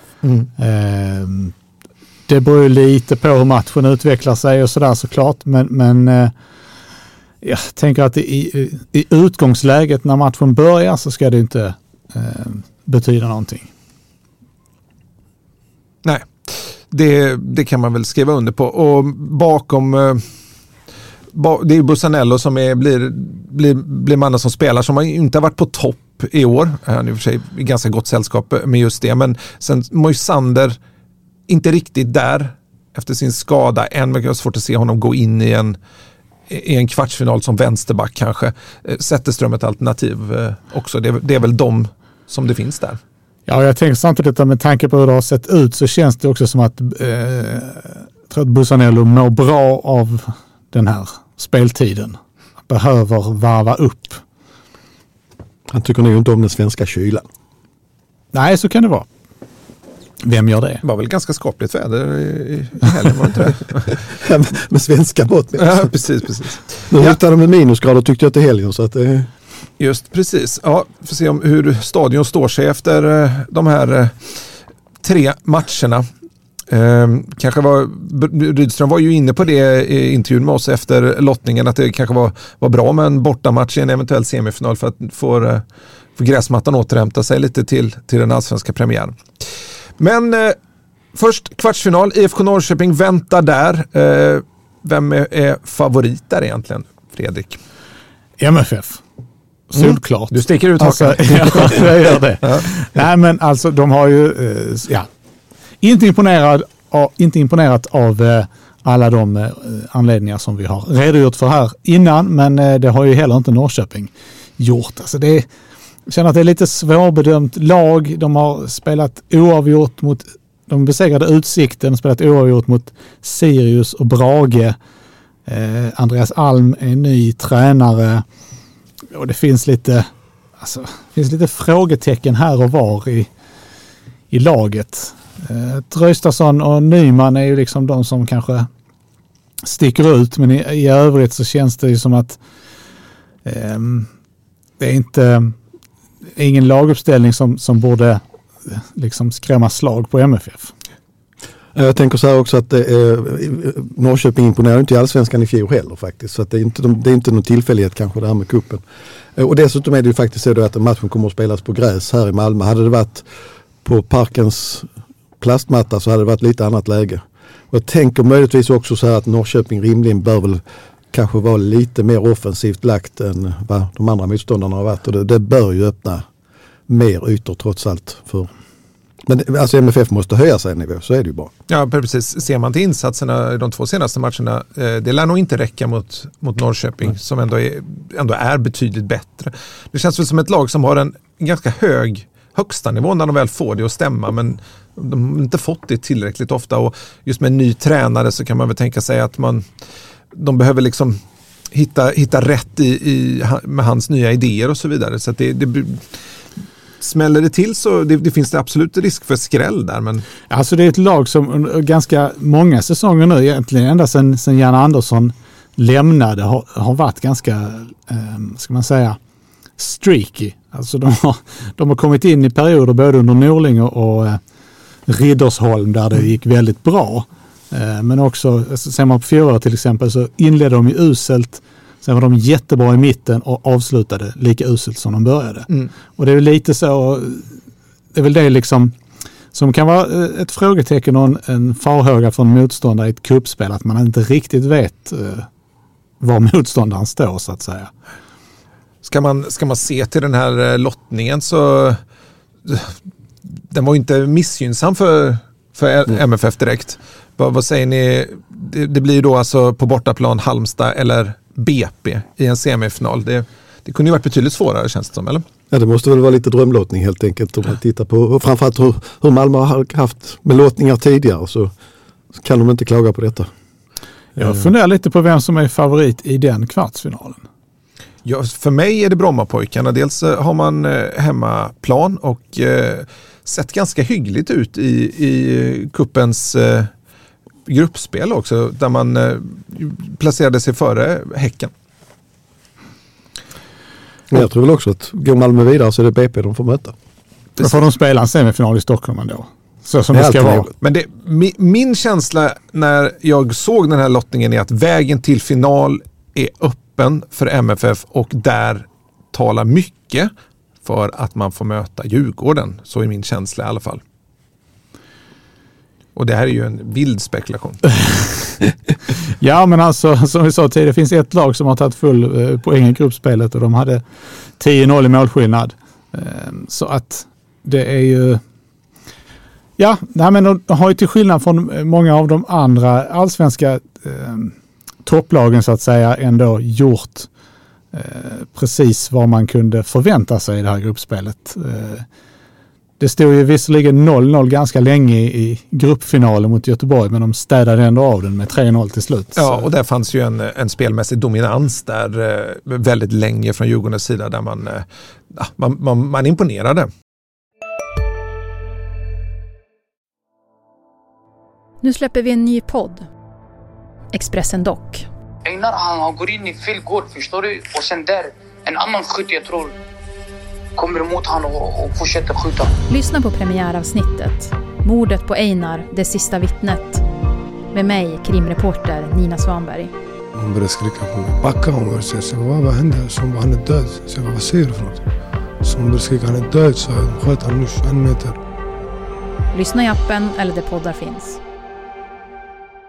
Speaker 3: Det beror ju lite på hur matchen utvecklar sig och sådär såklart, men jag tänker att i utgångsläget när matchen börjar så ska det inte betyda någonting. Nej,
Speaker 2: det kan man väl skriva under på. Och bakom det är Bussanello som blir mannen som spelar, som har inte varit på topp i år. Han är i och för sig i ganska gott sällskap med just det. Men sen Moisander inte riktigt där efter sin skada. Än är svårt att se honom gå in i en kvartsfinal som vänsterback kanske. Zetterström ett alternativ också. Det är väl de som det finns där.
Speaker 3: Ja, jag tänker samtidigt att med tanke på hur det har sett ut så känns det också som att tror att Bussanello mår bra av den här speltiden. Behöver varva upp.
Speaker 4: Han tycker nog inte om den svenska kylan.
Speaker 3: Nej, så kan det vara. Vem gör det?
Speaker 2: Det var väl ganska skapligt väder i helgen, var det inte
Speaker 4: det? Med svenska mått.
Speaker 2: Ja, precis.
Speaker 4: Nu hittade de med minusgrader tyckte jag till helgen. Så att,
Speaker 2: Just precis. Ja, får se hur stadion står sig efter de här 3 matcherna. Kanske Rydström var ju inne på det i intervjun med oss efter lottningen, att det kanske var bra med en bortamatch i en eventuell semifinal för att få gräsmattan återhämta sig lite till den allsvenska premiären. Men först kvartsfinal, IFK Norrköping väntar där. Vem är favorit där egentligen, Fredrik?
Speaker 3: MFF. solklart.
Speaker 2: Du sticker ut hakan.
Speaker 3: Alltså, ja, jag gör det.
Speaker 2: Ja.
Speaker 3: Nej, men alltså de har ju inte imponerat av alla de anledningar som vi har redogjort för här innan, men det har ju heller inte Norrköping gjort. Alltså jag känner att det är lite svårbedömt lag. De har spelat oavgjort mot de besegrade Utsikten, spelat oavgjort mot Sirius och Brage. Andreas Alm är ny tränare och det finns lite frågetecken här och var i laget. Traustason och Nyman är ju liksom de som kanske sticker ut, men i övrigt så känns det ju som att det är ingen laguppställning som borde liksom skrämma slag på MFF.
Speaker 4: Jag tänker så här också att Norrköping imponerar inte i Allsvenskan i fjol heller faktiskt. Så att det är inte någon tillfällighet kanske det här med kuppen. Och dessutom är det ju faktiskt så att matchen kommer att spelas på gräs här i Malmö. Hade det varit på Parkens plastmatta så hade det varit lite annat läge. Och jag tänker möjligtvis också så här att Norrköping rimligen bör väl kanske vara lite mer offensivt lagt än vad de andra motståndarna har varit. Och det bör ju öppna mer ytor trots allt för. Men alltså MFF måste höja sig nivå, så är det ju bra.
Speaker 2: Ja, precis. Ser man till insatserna i de 2 senaste matcherna, det lär nog inte räcka mot Norrköping som ändå är betydligt bättre. Det känns väl som ett lag som har en ganska hög högsta nivå när de väl får det att stämma, men de har inte fått det tillräckligt ofta, och just med en ny tränare så kan man väl tänka sig att de behöver liksom hitta rätt med hans nya idéer och så vidare. Så att det smäller det till så det finns det absolut risk för skräll där. Men
Speaker 3: alltså det är ett lag som ganska många säsonger nu, egentligen ända sedan Jan Andersson lämnade, har varit ganska, ska man säga, streaky. Alltså de har kommit in i perioder både under Norling och Riddersholm där det gick väldigt bra. Men också, ser man på fjolåret till exempel, så inledde de ju uselt. Sen var de jättebra i mitten och avslutade lika uselt som de började. Och det är väl lite så, det är väl det liksom som kan vara ett frågetecken och en farhåga från motståndare i ett kuppspel, att man inte riktigt vet var motståndaren står så att säga.
Speaker 2: Ska man se till den här lottningen så den var inte missgynnsam för MFF direkt. Vad säger ni? Det blir ju då alltså på bortaplan Halmstad eller BP i en semifinal. Det kunde ju varit betydligt svårare, känns det som, eller?
Speaker 4: Ja, det måste väl vara lite drömlottning helt enkelt om man tittar på, och framförallt hur Malmö har haft med lottningar tidigare, så kan de inte klaga på detta.
Speaker 3: Jag funderar lite på vem som är favorit i den kvartsfinalen.
Speaker 2: Ja, för mig är det Brommapojkarna. Dels har man hemmaplan och sett ganska hyggligt ut i kuppens gruppspel också, där man placerade sig före Häcken.
Speaker 4: Men jag tror väl också att går Malmö vidare så är det BP de får möta.
Speaker 3: Då får de spela en semifinal i Stockholm ändå. Så som det ska vara.
Speaker 2: Men min känsla när jag såg den här lottningen är att vägen till final är öppen för MFF, och där talar mycket för att man får möta Djurgården. Så är min känsla i alla fall. Och det här är ju en vild spekulation.
Speaker 3: Ja, men alltså som vi sa tidigare, det finns ett lag som har tagit full poäng i gruppspelet och de hade 10-0 i målskillnad. Så att det är ju... Ja, nej, men de har ju till skillnad från många av de andra allsvenska topplagen så att säga ändå gjort precis vad man kunde förvänta sig i det här gruppspelet. Det stod ju visserligen 0-0 ganska länge i gruppfinalen mot Göteborg, men de städade ändå av den med 3-0 till slut.
Speaker 2: Ja, och där fanns ju en spelmässig dominans där väldigt länge från Djurgårdens sida, där man imponerade.
Speaker 6: Nu släpper vi en ny podd. Expressen Dock.
Speaker 7: Einar, han går in i fel gård, förstår du? Och sen där, en annan skytt jag tror kommer emot han och fortsätter skjuta.
Speaker 6: Lyssna på premiäravsnittet. Mordet på Einar, det sista vittnet. Med mig, krimreporter Nina Svanberg.
Speaker 8: Hon började skrika på mig. Backa, hon började säga. Så vad hände? Så hon bara, han är död. Så jag bara, vad säger du för något? Så hon började skrika, han är död. Så jag sköt han nu 21 meter.
Speaker 6: Lyssna i appen eller där poddar finns.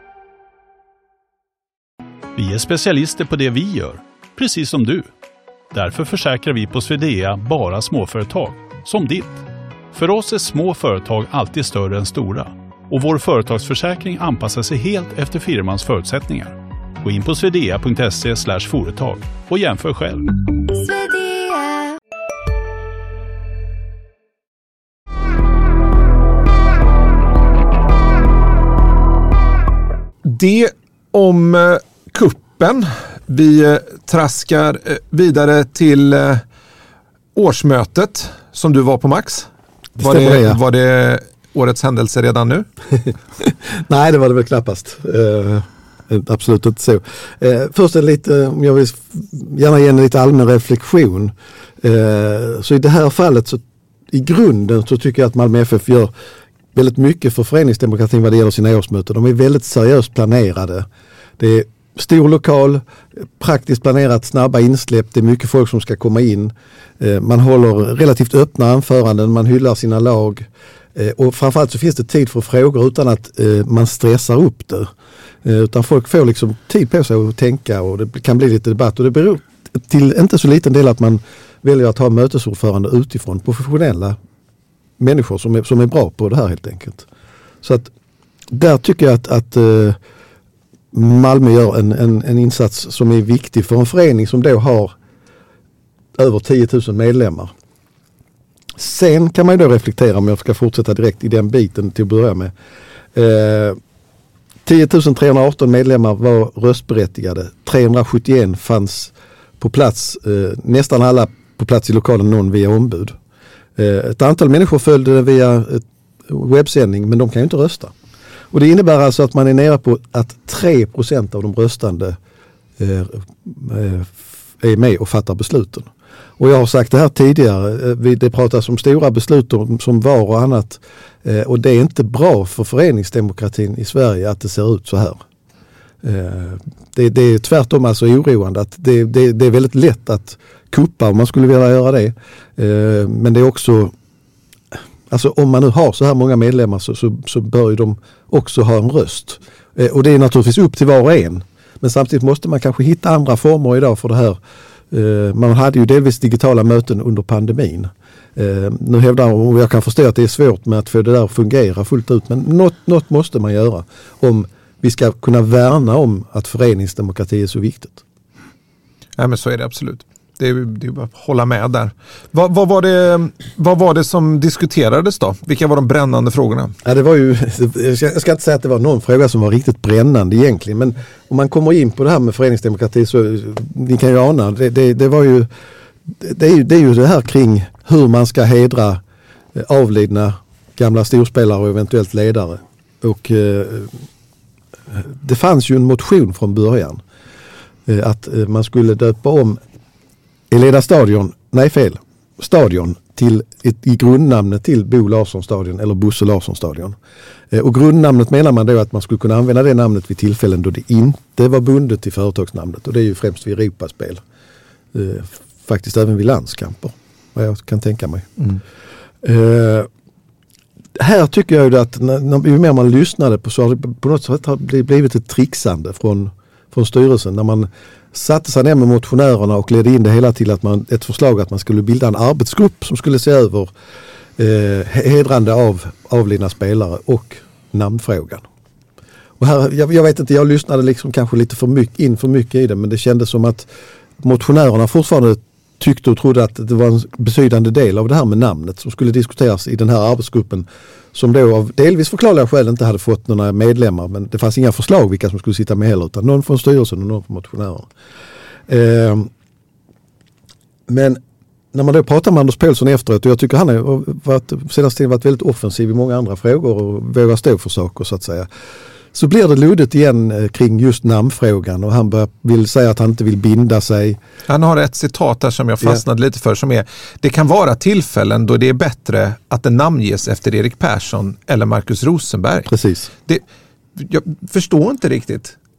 Speaker 9: Vi är specialister på det vi gör, precis som du. Därför försäkrar vi på Swedea bara småföretag, som ditt. För oss är små företag alltid större än stora. Och vår företagsförsäkring anpassar sig helt efter firmans förutsättningar. Gå in på swedea.se/företag och jämför själv.
Speaker 10: Swedea.
Speaker 2: Det om kuppen. Vi traskar vidare till årsmötet som du var på, Max. Var det årets händelse redan nu?
Speaker 4: Nej, det var det väl knappast. Absolut inte så. Först om jag vill gärna ge en lite allmän reflektion. Så i det här fallet, så i grunden så tycker jag att Malmö FF gör väldigt mycket för föreningsdemokratin vad det gäller sina årsmöten. De är väldigt seriöst planerade. Det är stor lokal, praktiskt planerat, snabba insläpp, det är mycket folk som ska komma in. Man håller relativt öppna anföranden, man hyllar sina lag. Och framförallt så finns det tid för frågor utan att man stressar upp det. Utan folk får liksom tid på sig att tänka och det kan bli lite debatt. Och det beror till inte så liten del att man väljer att ha mötesordförande utifrån, professionella människor som är bra på det här helt enkelt. Så att där tycker jag att Malmö gör en insats som är viktig för en förening som då har över 10 000 medlemmar. Sen kan man ju då reflektera, om jag ska fortsätta direkt i den biten till att börja med. 10 318 medlemmar var röstberättigade. 371 fanns på plats, nästan alla på plats i lokalen, någon via ombud. Ett antal människor följde det via webbsändning, men de kan ju inte rösta. Och det innebär alltså att man är nere på att 3% av de röstande är med och fattar besluten. Och jag har sagt det här tidigare, det pratas om stora beslut som VAR och annat, och det är inte bra för föreningsdemokratin i Sverige att det ser ut så här. Det är tvärtom alltså oroande att det är väldigt lätt att kuppa om man skulle vilja göra det. Men det är också, alltså om man nu har så här många medlemmar så bör ju de också ha en röst. Och det är naturligtvis upp till var och en. Men samtidigt måste man kanske hitta andra former idag för det här. Man hade ju delvis digitala möten under pandemin. Nu hävdar jag, och jag kan förstå att det är svårt med att få det där att fungera fullt ut, men något måste man göra om vi ska kunna värna om att föreningsdemokrati är så viktigt.
Speaker 2: Ja, men så är det absolut. Det är bara att hålla med där. Vad var det som diskuterades då? Vilka var de brännande frågorna?
Speaker 4: Ja, det var ju, jag ska inte säga att det var någon fråga som var riktigt brännande egentligen, men om man kommer in på det här med föreningsdemokrati så ni kan ju ana, det var ju det är ju det här kring hur man ska hedra avlidna gamla storspelare och eventuellt ledare. Och det fanns ju en motion från början att man skulle döpa om Eleda stadion till i grundnamnet till Bo Larsson-stadion eller Bosse Larsson-stadion. Och grundnamnet menar man då att man skulle kunna använda det namnet vid tillfällen då det inte var bundet till företagsnamnet, och det är ju främst vid Europaspel. Faktiskt även vid landskamper, vad jag kan tänka mig. Här tycker jag ju att ju mer man lyssnade på så har det på något sätt har blivit ett trixande från styrelsen när man satte sig ner med motionärerna och ledde in det hela till att ett förslag att man skulle bilda en arbetsgrupp som skulle se över hedrande av avlidna spelare och namnfrågan. Och här, jag vet inte, jag lyssnade liksom kanske lite för mycket i det, men det kändes som att motionärerna fortfarande tyckte och trodde att det var en betydande del av det här med namnet som skulle diskuteras i den här arbetsgruppen, som då av delvis förklarliga skäl inte hade fått några medlemmar, men det fanns inga förslag vilka som skulle sitta med heller, utan någon från styrelsen och någon från motionärerna. Men när man då pratar med Anders Pålsson efteråt, och jag tycker han har senaste tiden varit väldigt offensiv i många andra frågor och vågar stå för saker så att säga, så blir det luddigt igen kring just namnfrågan, och han vill säga att han inte vill binda sig. Han har ett citat här som jag fastnade lite för, som är: det kan vara tillfällen då det är bättre att det namnges efter Erik Persson eller Marcus Rosenberg. Precis. Jag förstår inte riktigt.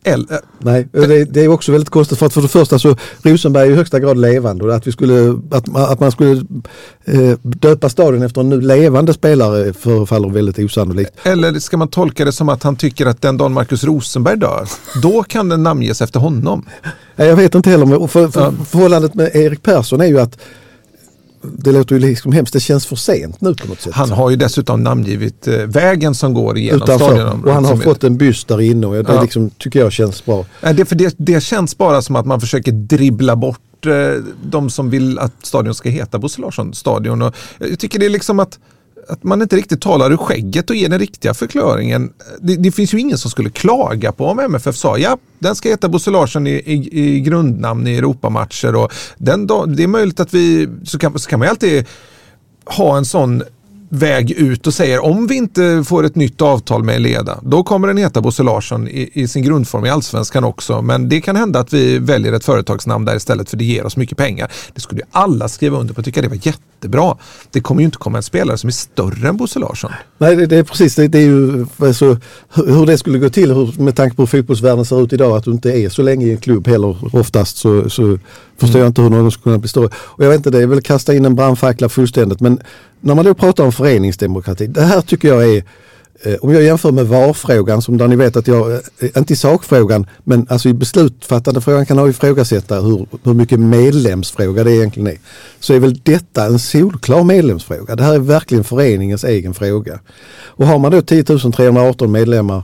Speaker 4: Nej, det är också väldigt konstigt för det första så Rosenberg är i högsta grad levande och att man skulle döpa stadion efter en nu levande spelare förefaller väldigt osannolikt.
Speaker 2: Eller ska man tolka det som att han tycker att den dagen Marcus Rosenberg dör, då kan den namnges efter honom?
Speaker 4: Jag vet inte heller, förhållandet med Erik Persson är ju att det låter ju liksom hemskt, det känns för sent nu på något sätt.
Speaker 2: Han har ju dessutom namngivit vägen som går igenom stadion.
Speaker 4: Och han har fått en byst där inne och det liksom, tycker jag känns bra.
Speaker 2: Det känns bara som att man försöker dribbla bort de som vill att stadion ska heta Bosse Larsson stadion. Och jag tycker det är liksom att man inte riktigt talar ur skägget och ger den riktiga förklaringen. Det finns ju ingen som skulle klaga på om MFF sa den ska heta Bosse Larsson i grundnamn i Europamatcher och det är möjligt att så kan man ju alltid ha en sån väg ut och säger om vi inte får ett nytt avtal med Leda, då kommer den heta Bosse Larsson i sin grundform i Allsvenskan också, men det kan hända att vi väljer ett företagsnamn där istället för det ger oss mycket pengar. Det skulle ju alla skriva under på och tycka det var jättebra. Det kommer ju inte komma en spelare som är större än Bosse Larsson.
Speaker 4: Nej, det är precis, det är ju så, hur det skulle gå till med tanke på hur fotbollsvärlden ser ut idag, att du inte är så länge i en klubb heller oftast så förstår jag inte hur någon skulle kunna bli större. Och jag vet inte, det är väl kasta in en brandfackla fullständigt, men när man då pratar om föreningsdemokrati, det här tycker jag är, om jag jämför med VAR-frågan, som där ni vet att jag, inte i sakfrågan, men alltså i beslutfattande frågan kan jag ifrågasätta hur mycket medlemsfråga det egentligen är. Så är väl detta en solklar medlemsfråga. Det här är verkligen föreningens egen fråga. Och har man då 10 318 medlemmar,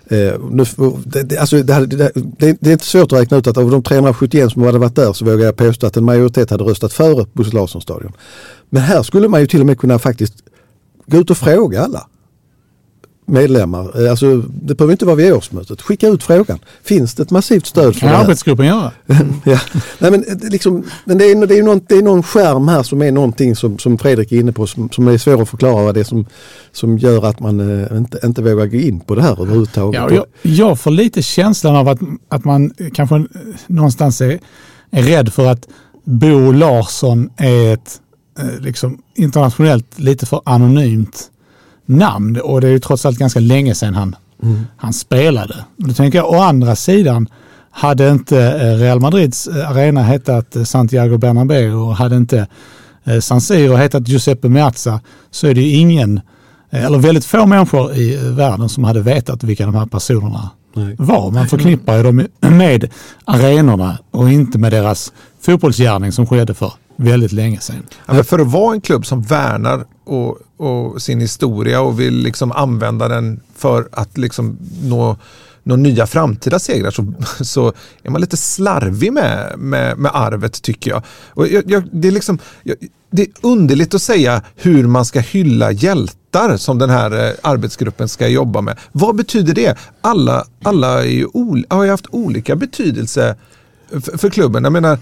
Speaker 4: det är inte svårt att räkna ut att av de 371 som hade varit där så vågar jag påstå att en majoritet hade röstat för Bosse Larsson stadion. Men här skulle man ju till och med kunna faktiskt gå ut och fråga alla medlemmar. Alltså, det behöver inte vara vid årsmötet. Skicka ut frågan. Finns det ett massivt stöd för det här?
Speaker 3: Arbetsgruppen göra?
Speaker 4: Ja. Nej, men det är någon skärm här som är någonting som Fredrik är inne på som är svår att förklara vad det är som gör att man inte vågar gå in på det här överhuvudtaget.
Speaker 3: Ja, jag får lite känslan av att man kanske någonstans är rädd för att Bo Larsson är ett liksom internationellt lite för anonymt namn, och det är ju trots allt ganska länge sedan han spelade. Då tänker jag, å andra sidan, hade inte Real Madrids arena hetat Santiago Bernabéu och hade inte San Siro hetat Giuseppe Meazza, så är det ju ingen, eller väldigt få människor i världen som hade vetat vilka de här personerna var. Man förknippar ju dem med arenorna och inte med deras fotbollsgärning som skedde för väldigt länge sedan.
Speaker 2: Ja, för att vara en klubb som värnar och sin historia och vill liksom använda den för att liksom nå nya framtida segrar, så är man lite slarvig med arvet, tycker jag. Och det är liksom, det är underligt att säga hur man ska hylla hjältar som den här arbetsgruppen ska jobba med. Vad betyder det? Alla är ju har ju haft olika betydelse för klubben. Jag menar,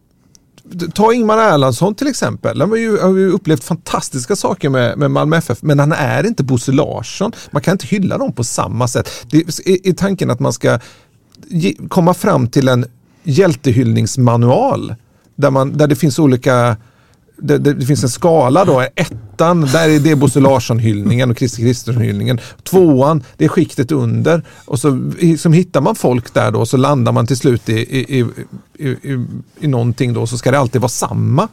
Speaker 2: ta Ingmar Erlandsson till exempel. Han har ju upplevt fantastiska saker med Malmö FF, men han är inte Bosse Larsson. Man kan inte hylla dem på samma sätt. Det är tanken att man ska komma fram till en hjältehyllningsmanual där det finns olika. Det finns en skala då. 1:an, där är det Bosse Larsson-hyllningen och Christer Kristersson-hyllningen. 2:an, det är skiktet under. Och så hittar man folk där då, så landar man till slut i någonting då, så ska det alltid vara samma.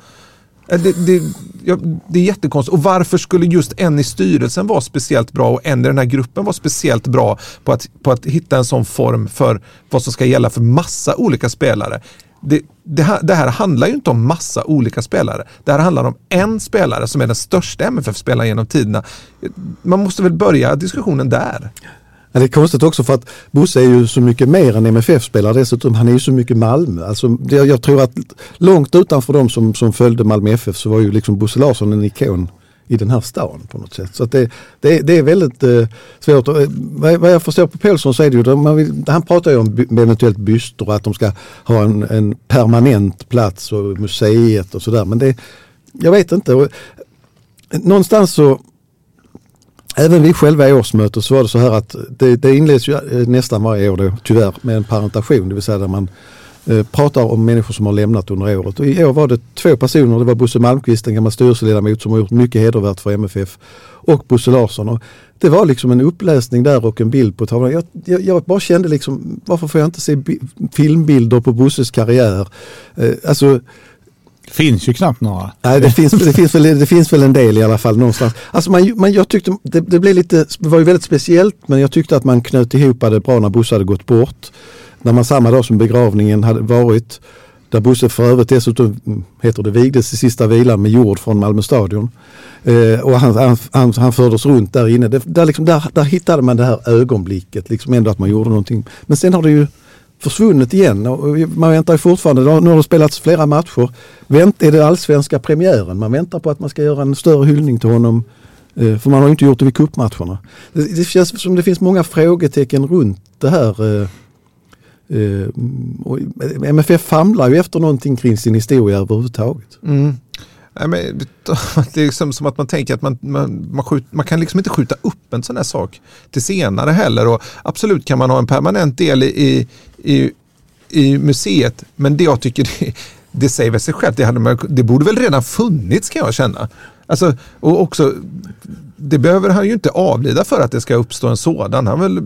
Speaker 2: Det är jättekonstigt. Och varför skulle just en i styrelsen vara speciellt bra och en i den här gruppen vara speciellt bra på att hitta en sån form för vad som ska gälla för massa olika spelare? Det här handlar ju inte om massa olika spelare. Det här handlar om en spelare som är den största MFF-spelaren genom tiderna. Man måste väl börja diskussionen där.
Speaker 4: Ja, det är konstigt också för att Bosse är ju så mycket mer än MFF-spelare. Dessutom, han är ju så mycket Malmö. Alltså, jag tror att långt utanför de som följde Malmö FF så var ju liksom Bosse Larsson en ikon i den här stan på något sätt. Så att det är väldigt svårt. Vad jag förstår på Pelsson så är det ju, han pratar ju om eventuellt byster och att de ska ha en permanent plats och museet och sådär. Men jag vet inte. Och någonstans så, även vi själva i årsmötet, så var det så här att det inleds ju nästan varje år då, tyvärr, med en parentation, det vill säga där man pratar om människor som har lämnat under året. Och i år var det 2 personer. Det var Bosse Malmqvist, en gammal styrelseledamot som har gjort mycket hedervärt för MFF, och Bosse Larsson. Och det var liksom en uppläsning där och en bild på tavlan. Jag bara kände liksom, varför får jag inte se filmbilder på Bosses karriär? Alltså,
Speaker 3: finns ju knappt några.
Speaker 4: Nej, det finns väl en del i alla fall någonstans. Alltså jag tyckte det var ju väldigt speciellt, men jag tyckte att man knöt ihop det bra när Bosse hade gått bort. När man samma dag som begravningen hade varit, där Bosse för övrigt dessutom vigdes i sista vilan med jord från Malmö stadion. Och han fördes runt där inne. Där hittade man det här ögonblicket, liksom ändå att man gjorde någonting. Men sen har det ju försvunnit igen, och man väntar ju fortfarande. Nu har det spelats flera matcher. Är det allsvenska premiären? Man väntar på att man ska göra en större hyllning till honom, för man har ju inte gjort det vid cupmatcherna. Det känns som det finns många frågetecken runt det här. Och MFF famlar ju efter någonting kring sin historia överhuvudtaget.
Speaker 2: Det är som att man tänker att man kan liksom inte skjuta upp en sån här sak till senare heller, och absolut kan man ha en permanent del i museet, men det jag tycker det säger väl sig själv, det borde väl redan funnits, kan jag känna. Alltså, och också det behöver han ju inte avlida för att det ska uppstå en sådan.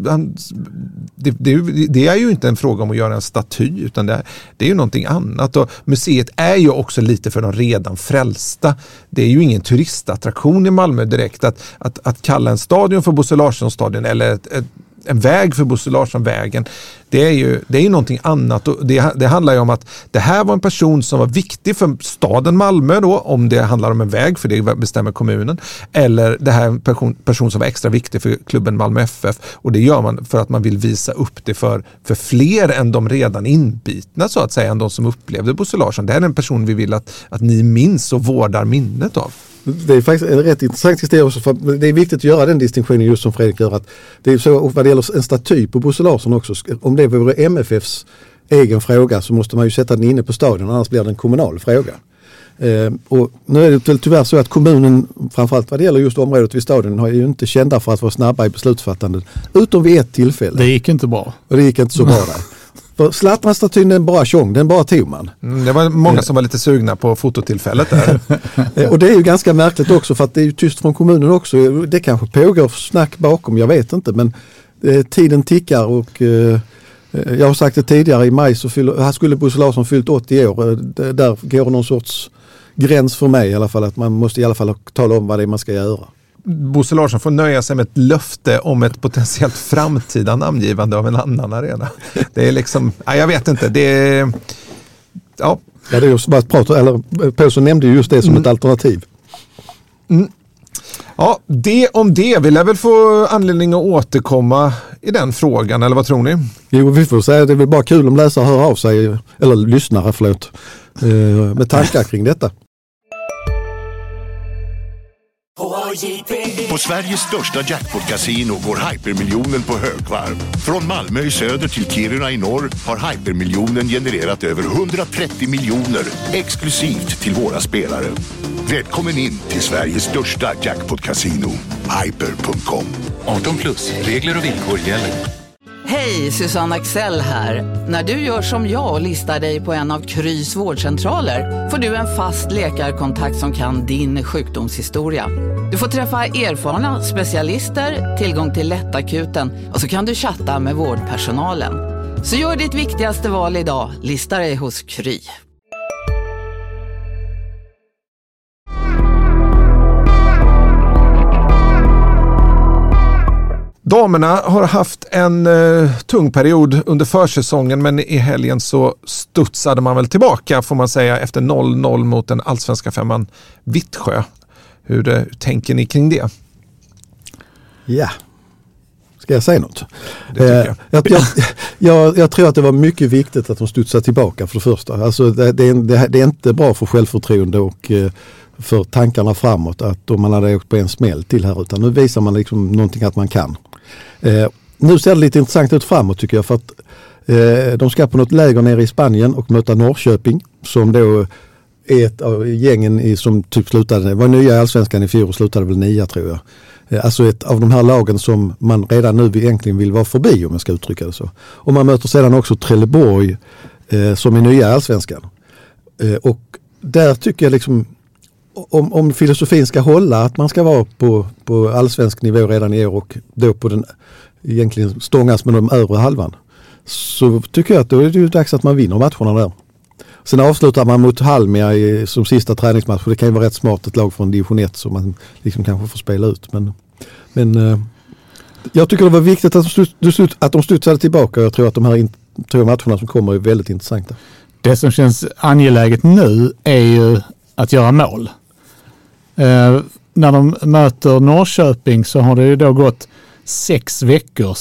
Speaker 2: Det är ju inte en fråga om att göra en staty, utan det är ju någonting annat. Och museet är ju också lite för de redan frälsta. Det är ju ingen turistattraktion i Malmö direkt att kalla en stadion för Bosse Larsson-stadion eller en väg för Bosse Larsson-vägen. Det är ju någonting annat, och det handlar ju om att det här var en person som var viktig för staden Malmö då, om det handlar om en väg, för det bestämmer kommunen, eller det här är en person som var extra viktig för klubben Malmö FF, och det gör man för att man vill visa upp det för fler än de redan inbitna, så att säga, än de som upplevde Bosse Larsson. Det här är en person vi vill att ni minns och vårdar minnet av.
Speaker 4: Det är faktiskt en rätt intressant historia också, för det är viktigt att göra den distinktionen just som Fredrik gör, att det är så vad det gäller en staty på Bosse Larsson också, om det vore MFFs egen fråga så måste man ju sätta den inne på stadion, annars blir det en kommunal fråga. Och nu är det väl tyvärr så att kommunen, framförallt vad det gäller just området vid stadion, har ju inte kända för att vara snabba i beslutsfattandet, utom vid ett tillfälle.
Speaker 3: Det gick inte bra.
Speaker 4: Och det gick inte så bra där. För Zlatan-statyn är en bra tjong, den bara tog man.
Speaker 2: Det var många som var lite sugna på fototillfället där.
Speaker 4: Och det är ju ganska märkligt också, för att det är ju tyst från kommunen också. Det kanske pågår snack bakom, jag vet inte, men tiden tickar, och jag har sagt det tidigare, i maj så skulle Bosse Larsson fyllt 80 år. Där går någon sorts gräns för mig i alla fall, att man måste i alla fall tala om vad det är man ska göra.
Speaker 2: Bosse Larsson får nöja sig med ett löfte om ett potentiellt framtida namngivande av en annan arena. Det är liksom, jag vet inte, det är, ja.
Speaker 4: Ja, det är just bara att prata, eller Persson nämnde ju just det som ett alternativ.
Speaker 2: Ja, det om det. Vill jag väl få anledning att återkomma i den frågan, eller vad tror ni?
Speaker 4: Jo, vi får säga, det är väl bara kul om läsare hör av sig, eller lyssnare, med tankar kring detta.
Speaker 11: På Sveriges största jackpot-casino går hypermiljonen på högvarv. Från Malmö i söder till Kiruna i norr har hypermiljonen genererat över 130 miljoner exklusivt till våra spelare. Välkommen in till Sveriges största jackpot-casino, hyper.com.
Speaker 12: 18+, regler och villkor gäller.
Speaker 13: Hej, Susanne Axel här. När du gör som jag och listar dig på en av Krys vårdcentraler får du en fast läkarkontakt som kan din sjukdomshistoria. Du får träffa erfarna specialister, tillgång till lättakuten och så kan du chatta med vårdpersonalen. Så gör ditt viktigaste val idag, lista dig hos Kry.
Speaker 2: Damerna har haft en tung period under försäsongen, men i helgen så studsade man väl tillbaka, får man säga, efter 0-0 mot den allsvenska femman Vittsjö. Hur tänker ni kring det?
Speaker 4: Ja, ska jag säga något?
Speaker 2: Det
Speaker 4: jag tror att det var mycket viktigt att de studsade tillbaka för det första. Alltså det är inte bra för självförtroende och för tankarna framåt att om man hade åkt på en smäll till här, utan nu visar man liksom någonting att man kan. Nu ser det lite intressant ut framåt tycker jag, för att de ska på något läger nere i Spanien och möta Norrköping, som då är ett av gängen som typ slutade, var nya i allsvenskan i fjol och slutade väl 9 tror jag. Alltså ett av de här lagen som man redan nu egentligen vill vara förbi, om jag ska uttrycka det så. Och man möter sedan också Trelleborg som är nya i Allsvenskan. Och där tycker jag liksom, om filosofin ska hålla att man ska vara på allsvensk nivå redan i år och då på den egentligen stångas med de övre halvan, så tycker jag att då är det ju dags att man vinner matcherna där. Sen avslutar man mot Halmia som sista träningsmatch, för det kan ju vara rätt smart ett lag från division 1 som man liksom kanske får spela ut. Men jag tycker det var viktigt att de studsade tillbaka, och jag tror att de här 3 matcherna som kommer är väldigt intressanta.
Speaker 3: Det som känns angeläget nu är ju att göra mål. När de möter Norrköping så har det ju då gått 6 veckor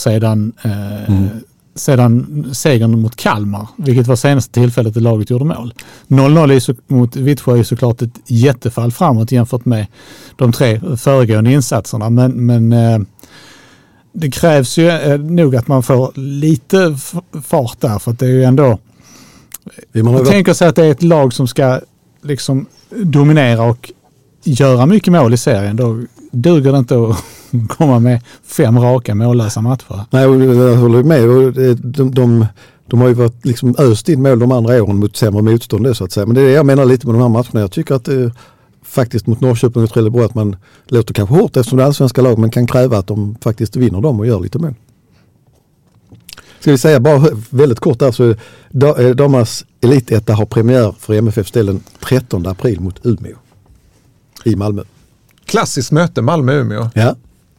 Speaker 3: sedan segern mot Kalmar, vilket var senaste tillfället att laget gjorde mål. 0-0 mot Vittsjö är såklart ett jättefall framåt jämfört med de 3 föregående insatserna, men det krävs ju nog att man får lite fart där, för att det är ju ändå, jag tänker sig att det är ett lag som ska liksom dominera och göra mycket mål i serien. Då duger det inte att komma med 5 raka mållösa matcher. Nej,
Speaker 4: jag håller med. De har ju varit liksom öst in mål de andra åren mot sämre motstånd, så att säga. Men det är det jag menar lite med de här matcherna. Jag tycker att faktiskt mot Norrköping och Trelleborg att man låter kanske hårt eftersom det är allsvenska lag, men kan kräva att de faktiskt vinner dem och gör lite mål. Ska vi säga bara väldigt kort där, så damernas elitetta har premiär för MFF-ställen 13 april mot Umeå i Malmö.
Speaker 2: Klassiskt möte Malmö-Umeå.
Speaker 4: Ja.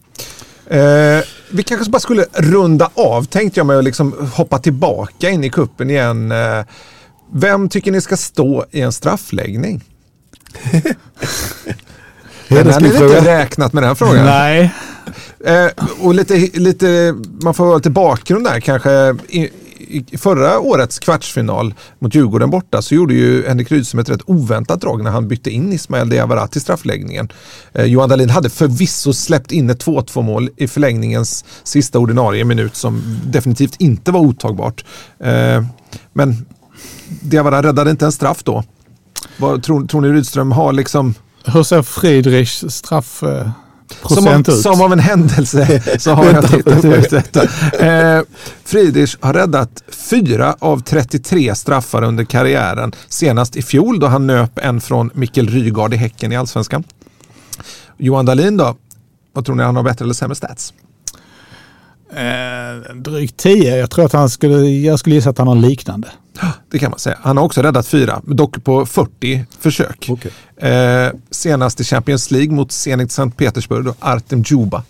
Speaker 2: Vi kanske bara skulle runda av, tänkte jag, med att liksom hoppa tillbaka in i kuppen igen. Vem tycker ni ska stå i en straffläggning? Men har ni inte räknat med den frågan?
Speaker 3: Nej.
Speaker 2: Och lite man får vara lite bakgrund där kanske. I förra årets kvartsfinal mot Djurgården borta så gjorde ju Henrik Rydström ett rätt oväntat drag när han bytte in Ismail Diawara till straffläggningen. Johan Dahlin hade förvisso släppt in ett 2-2 mål i förlängningens sista ordinarie minut som definitivt inte var otagbart. Men Diawara räddade inte en straff då. Vad tror ni Rydström har liksom...
Speaker 3: Hur ser Friedrichs straff...
Speaker 2: Som av en händelse så har jag tittat på detta. Friedrich har räddat 4 av 33 straffar under karriären. Senast i fjol då han nöp en från Mikkel Rygaard i Häcken i Allsvenskan. Johan Dahlin då? Vad tror ni, han har bättre eller sämre stats?
Speaker 3: Drygt 10. Jag tror att jag skulle gissa att han har liknande.
Speaker 2: Det kan man säga. Han har också räddat 4, dock på 40 försök.
Speaker 4: Okay.
Speaker 2: Senast i Champions League mot Zenit Sankt Petersburg och Artem Djuba.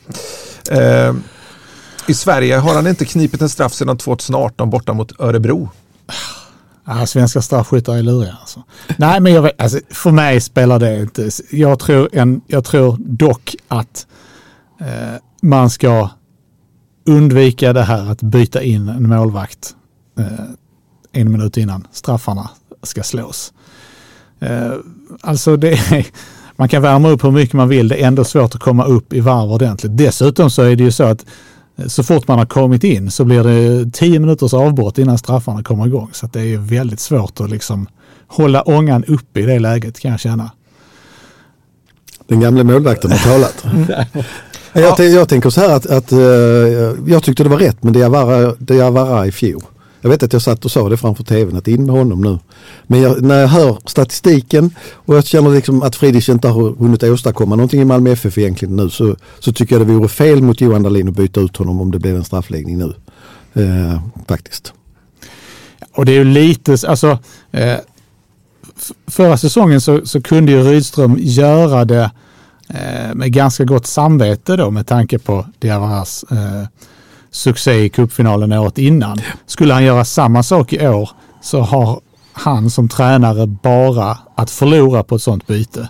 Speaker 2: I Sverige har han inte knipit en straff sedan 2018 borta mot Örebro.
Speaker 3: Svenska straffskyttar är luriga alltså. Nej, men för mig spelar det inte. Jag tror dock att man ska undvika det här att byta in en målvakt 1 minut innan straffarna ska slås. Alltså man kan värma upp hur mycket man vill, det är ändå svårt att komma upp i varv ordentligt. Dessutom så är det ju så att så fort man har kommit in så blir det 10 minuters avbrott innan straffarna kommer igång. Så att det är ju väldigt svårt att liksom hålla ångan uppe i det läget, kan jag känna.
Speaker 4: Den gamla målvakten har talat. Jag tänker så här att jag tyckte det var rätt med Diawara i fjol. Jag vet att jag satt och sa det framför tvn att in med honom nu. Men när jag hör statistiken och jag känner liksom att Friedrich inte har hunnit åstadkomma någonting i Malmö FF egentligen nu, så tycker jag det vore fel mot Johan Dahlin att byta ut honom om det blev en straffläggning nu. Faktiskt.
Speaker 3: Och det är ju lite, alltså förra säsongen så kunde ju Rydström göra det med ganska gott samvete då, med tanke på Diawaras succé i cupfinalen året innan. Skulle han göra samma sak i år så har han som tränare bara att förlora på ett sånt byte.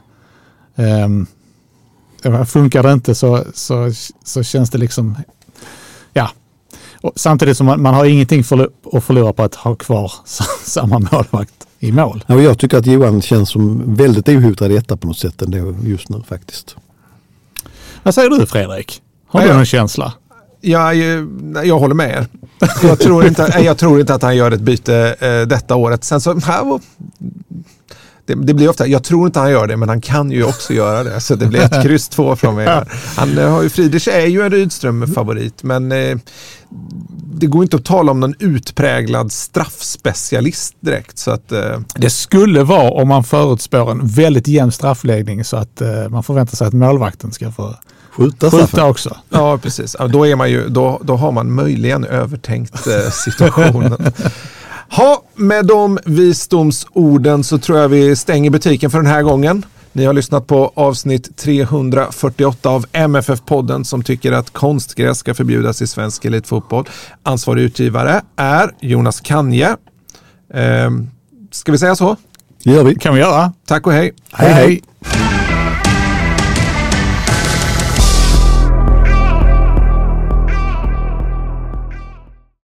Speaker 3: Funkar det inte så känns det liksom, ja. Och samtidigt som man har ingenting att förlora på att ha kvar samma målvakt i mål.
Speaker 4: Ja, jag tycker att Johan känns som väldigt ohotad i detta på något sätt ändå just nu faktiskt.
Speaker 3: Vad säger du, Fredrik? Har du någon känsla?
Speaker 2: Jag håller med er. Jag tror inte att han gör ett byte detta året. Sen så det blir ofta, jag tror inte han gör det, men han kan ju också göra det. Så det blir ett kryss 2 från mig här. Friedrich är ju en Rydström-favorit, men det går inte att tala om någon utpräglad straffspecialist direkt. Så att,
Speaker 3: det skulle vara om man förutspår en väldigt jämn straffläggning så att man förväntar sig att målvakten ska få skjuta också.
Speaker 2: Ja, precis. Då, är man ju, då har man möjligen övertänkt situationen. Med de visdomsorden så tror jag vi stänger butiken för den här gången. Ni har lyssnat på avsnitt 348 av MFF-podden som tycker att konstgräs ska förbjudas i svensk elitfotboll. Ansvarig utgivare är Jonas Kanje. Ska vi säga så?
Speaker 4: Det gör vi.
Speaker 3: Kan vi göra.
Speaker 2: Tack och hej.
Speaker 3: Hej.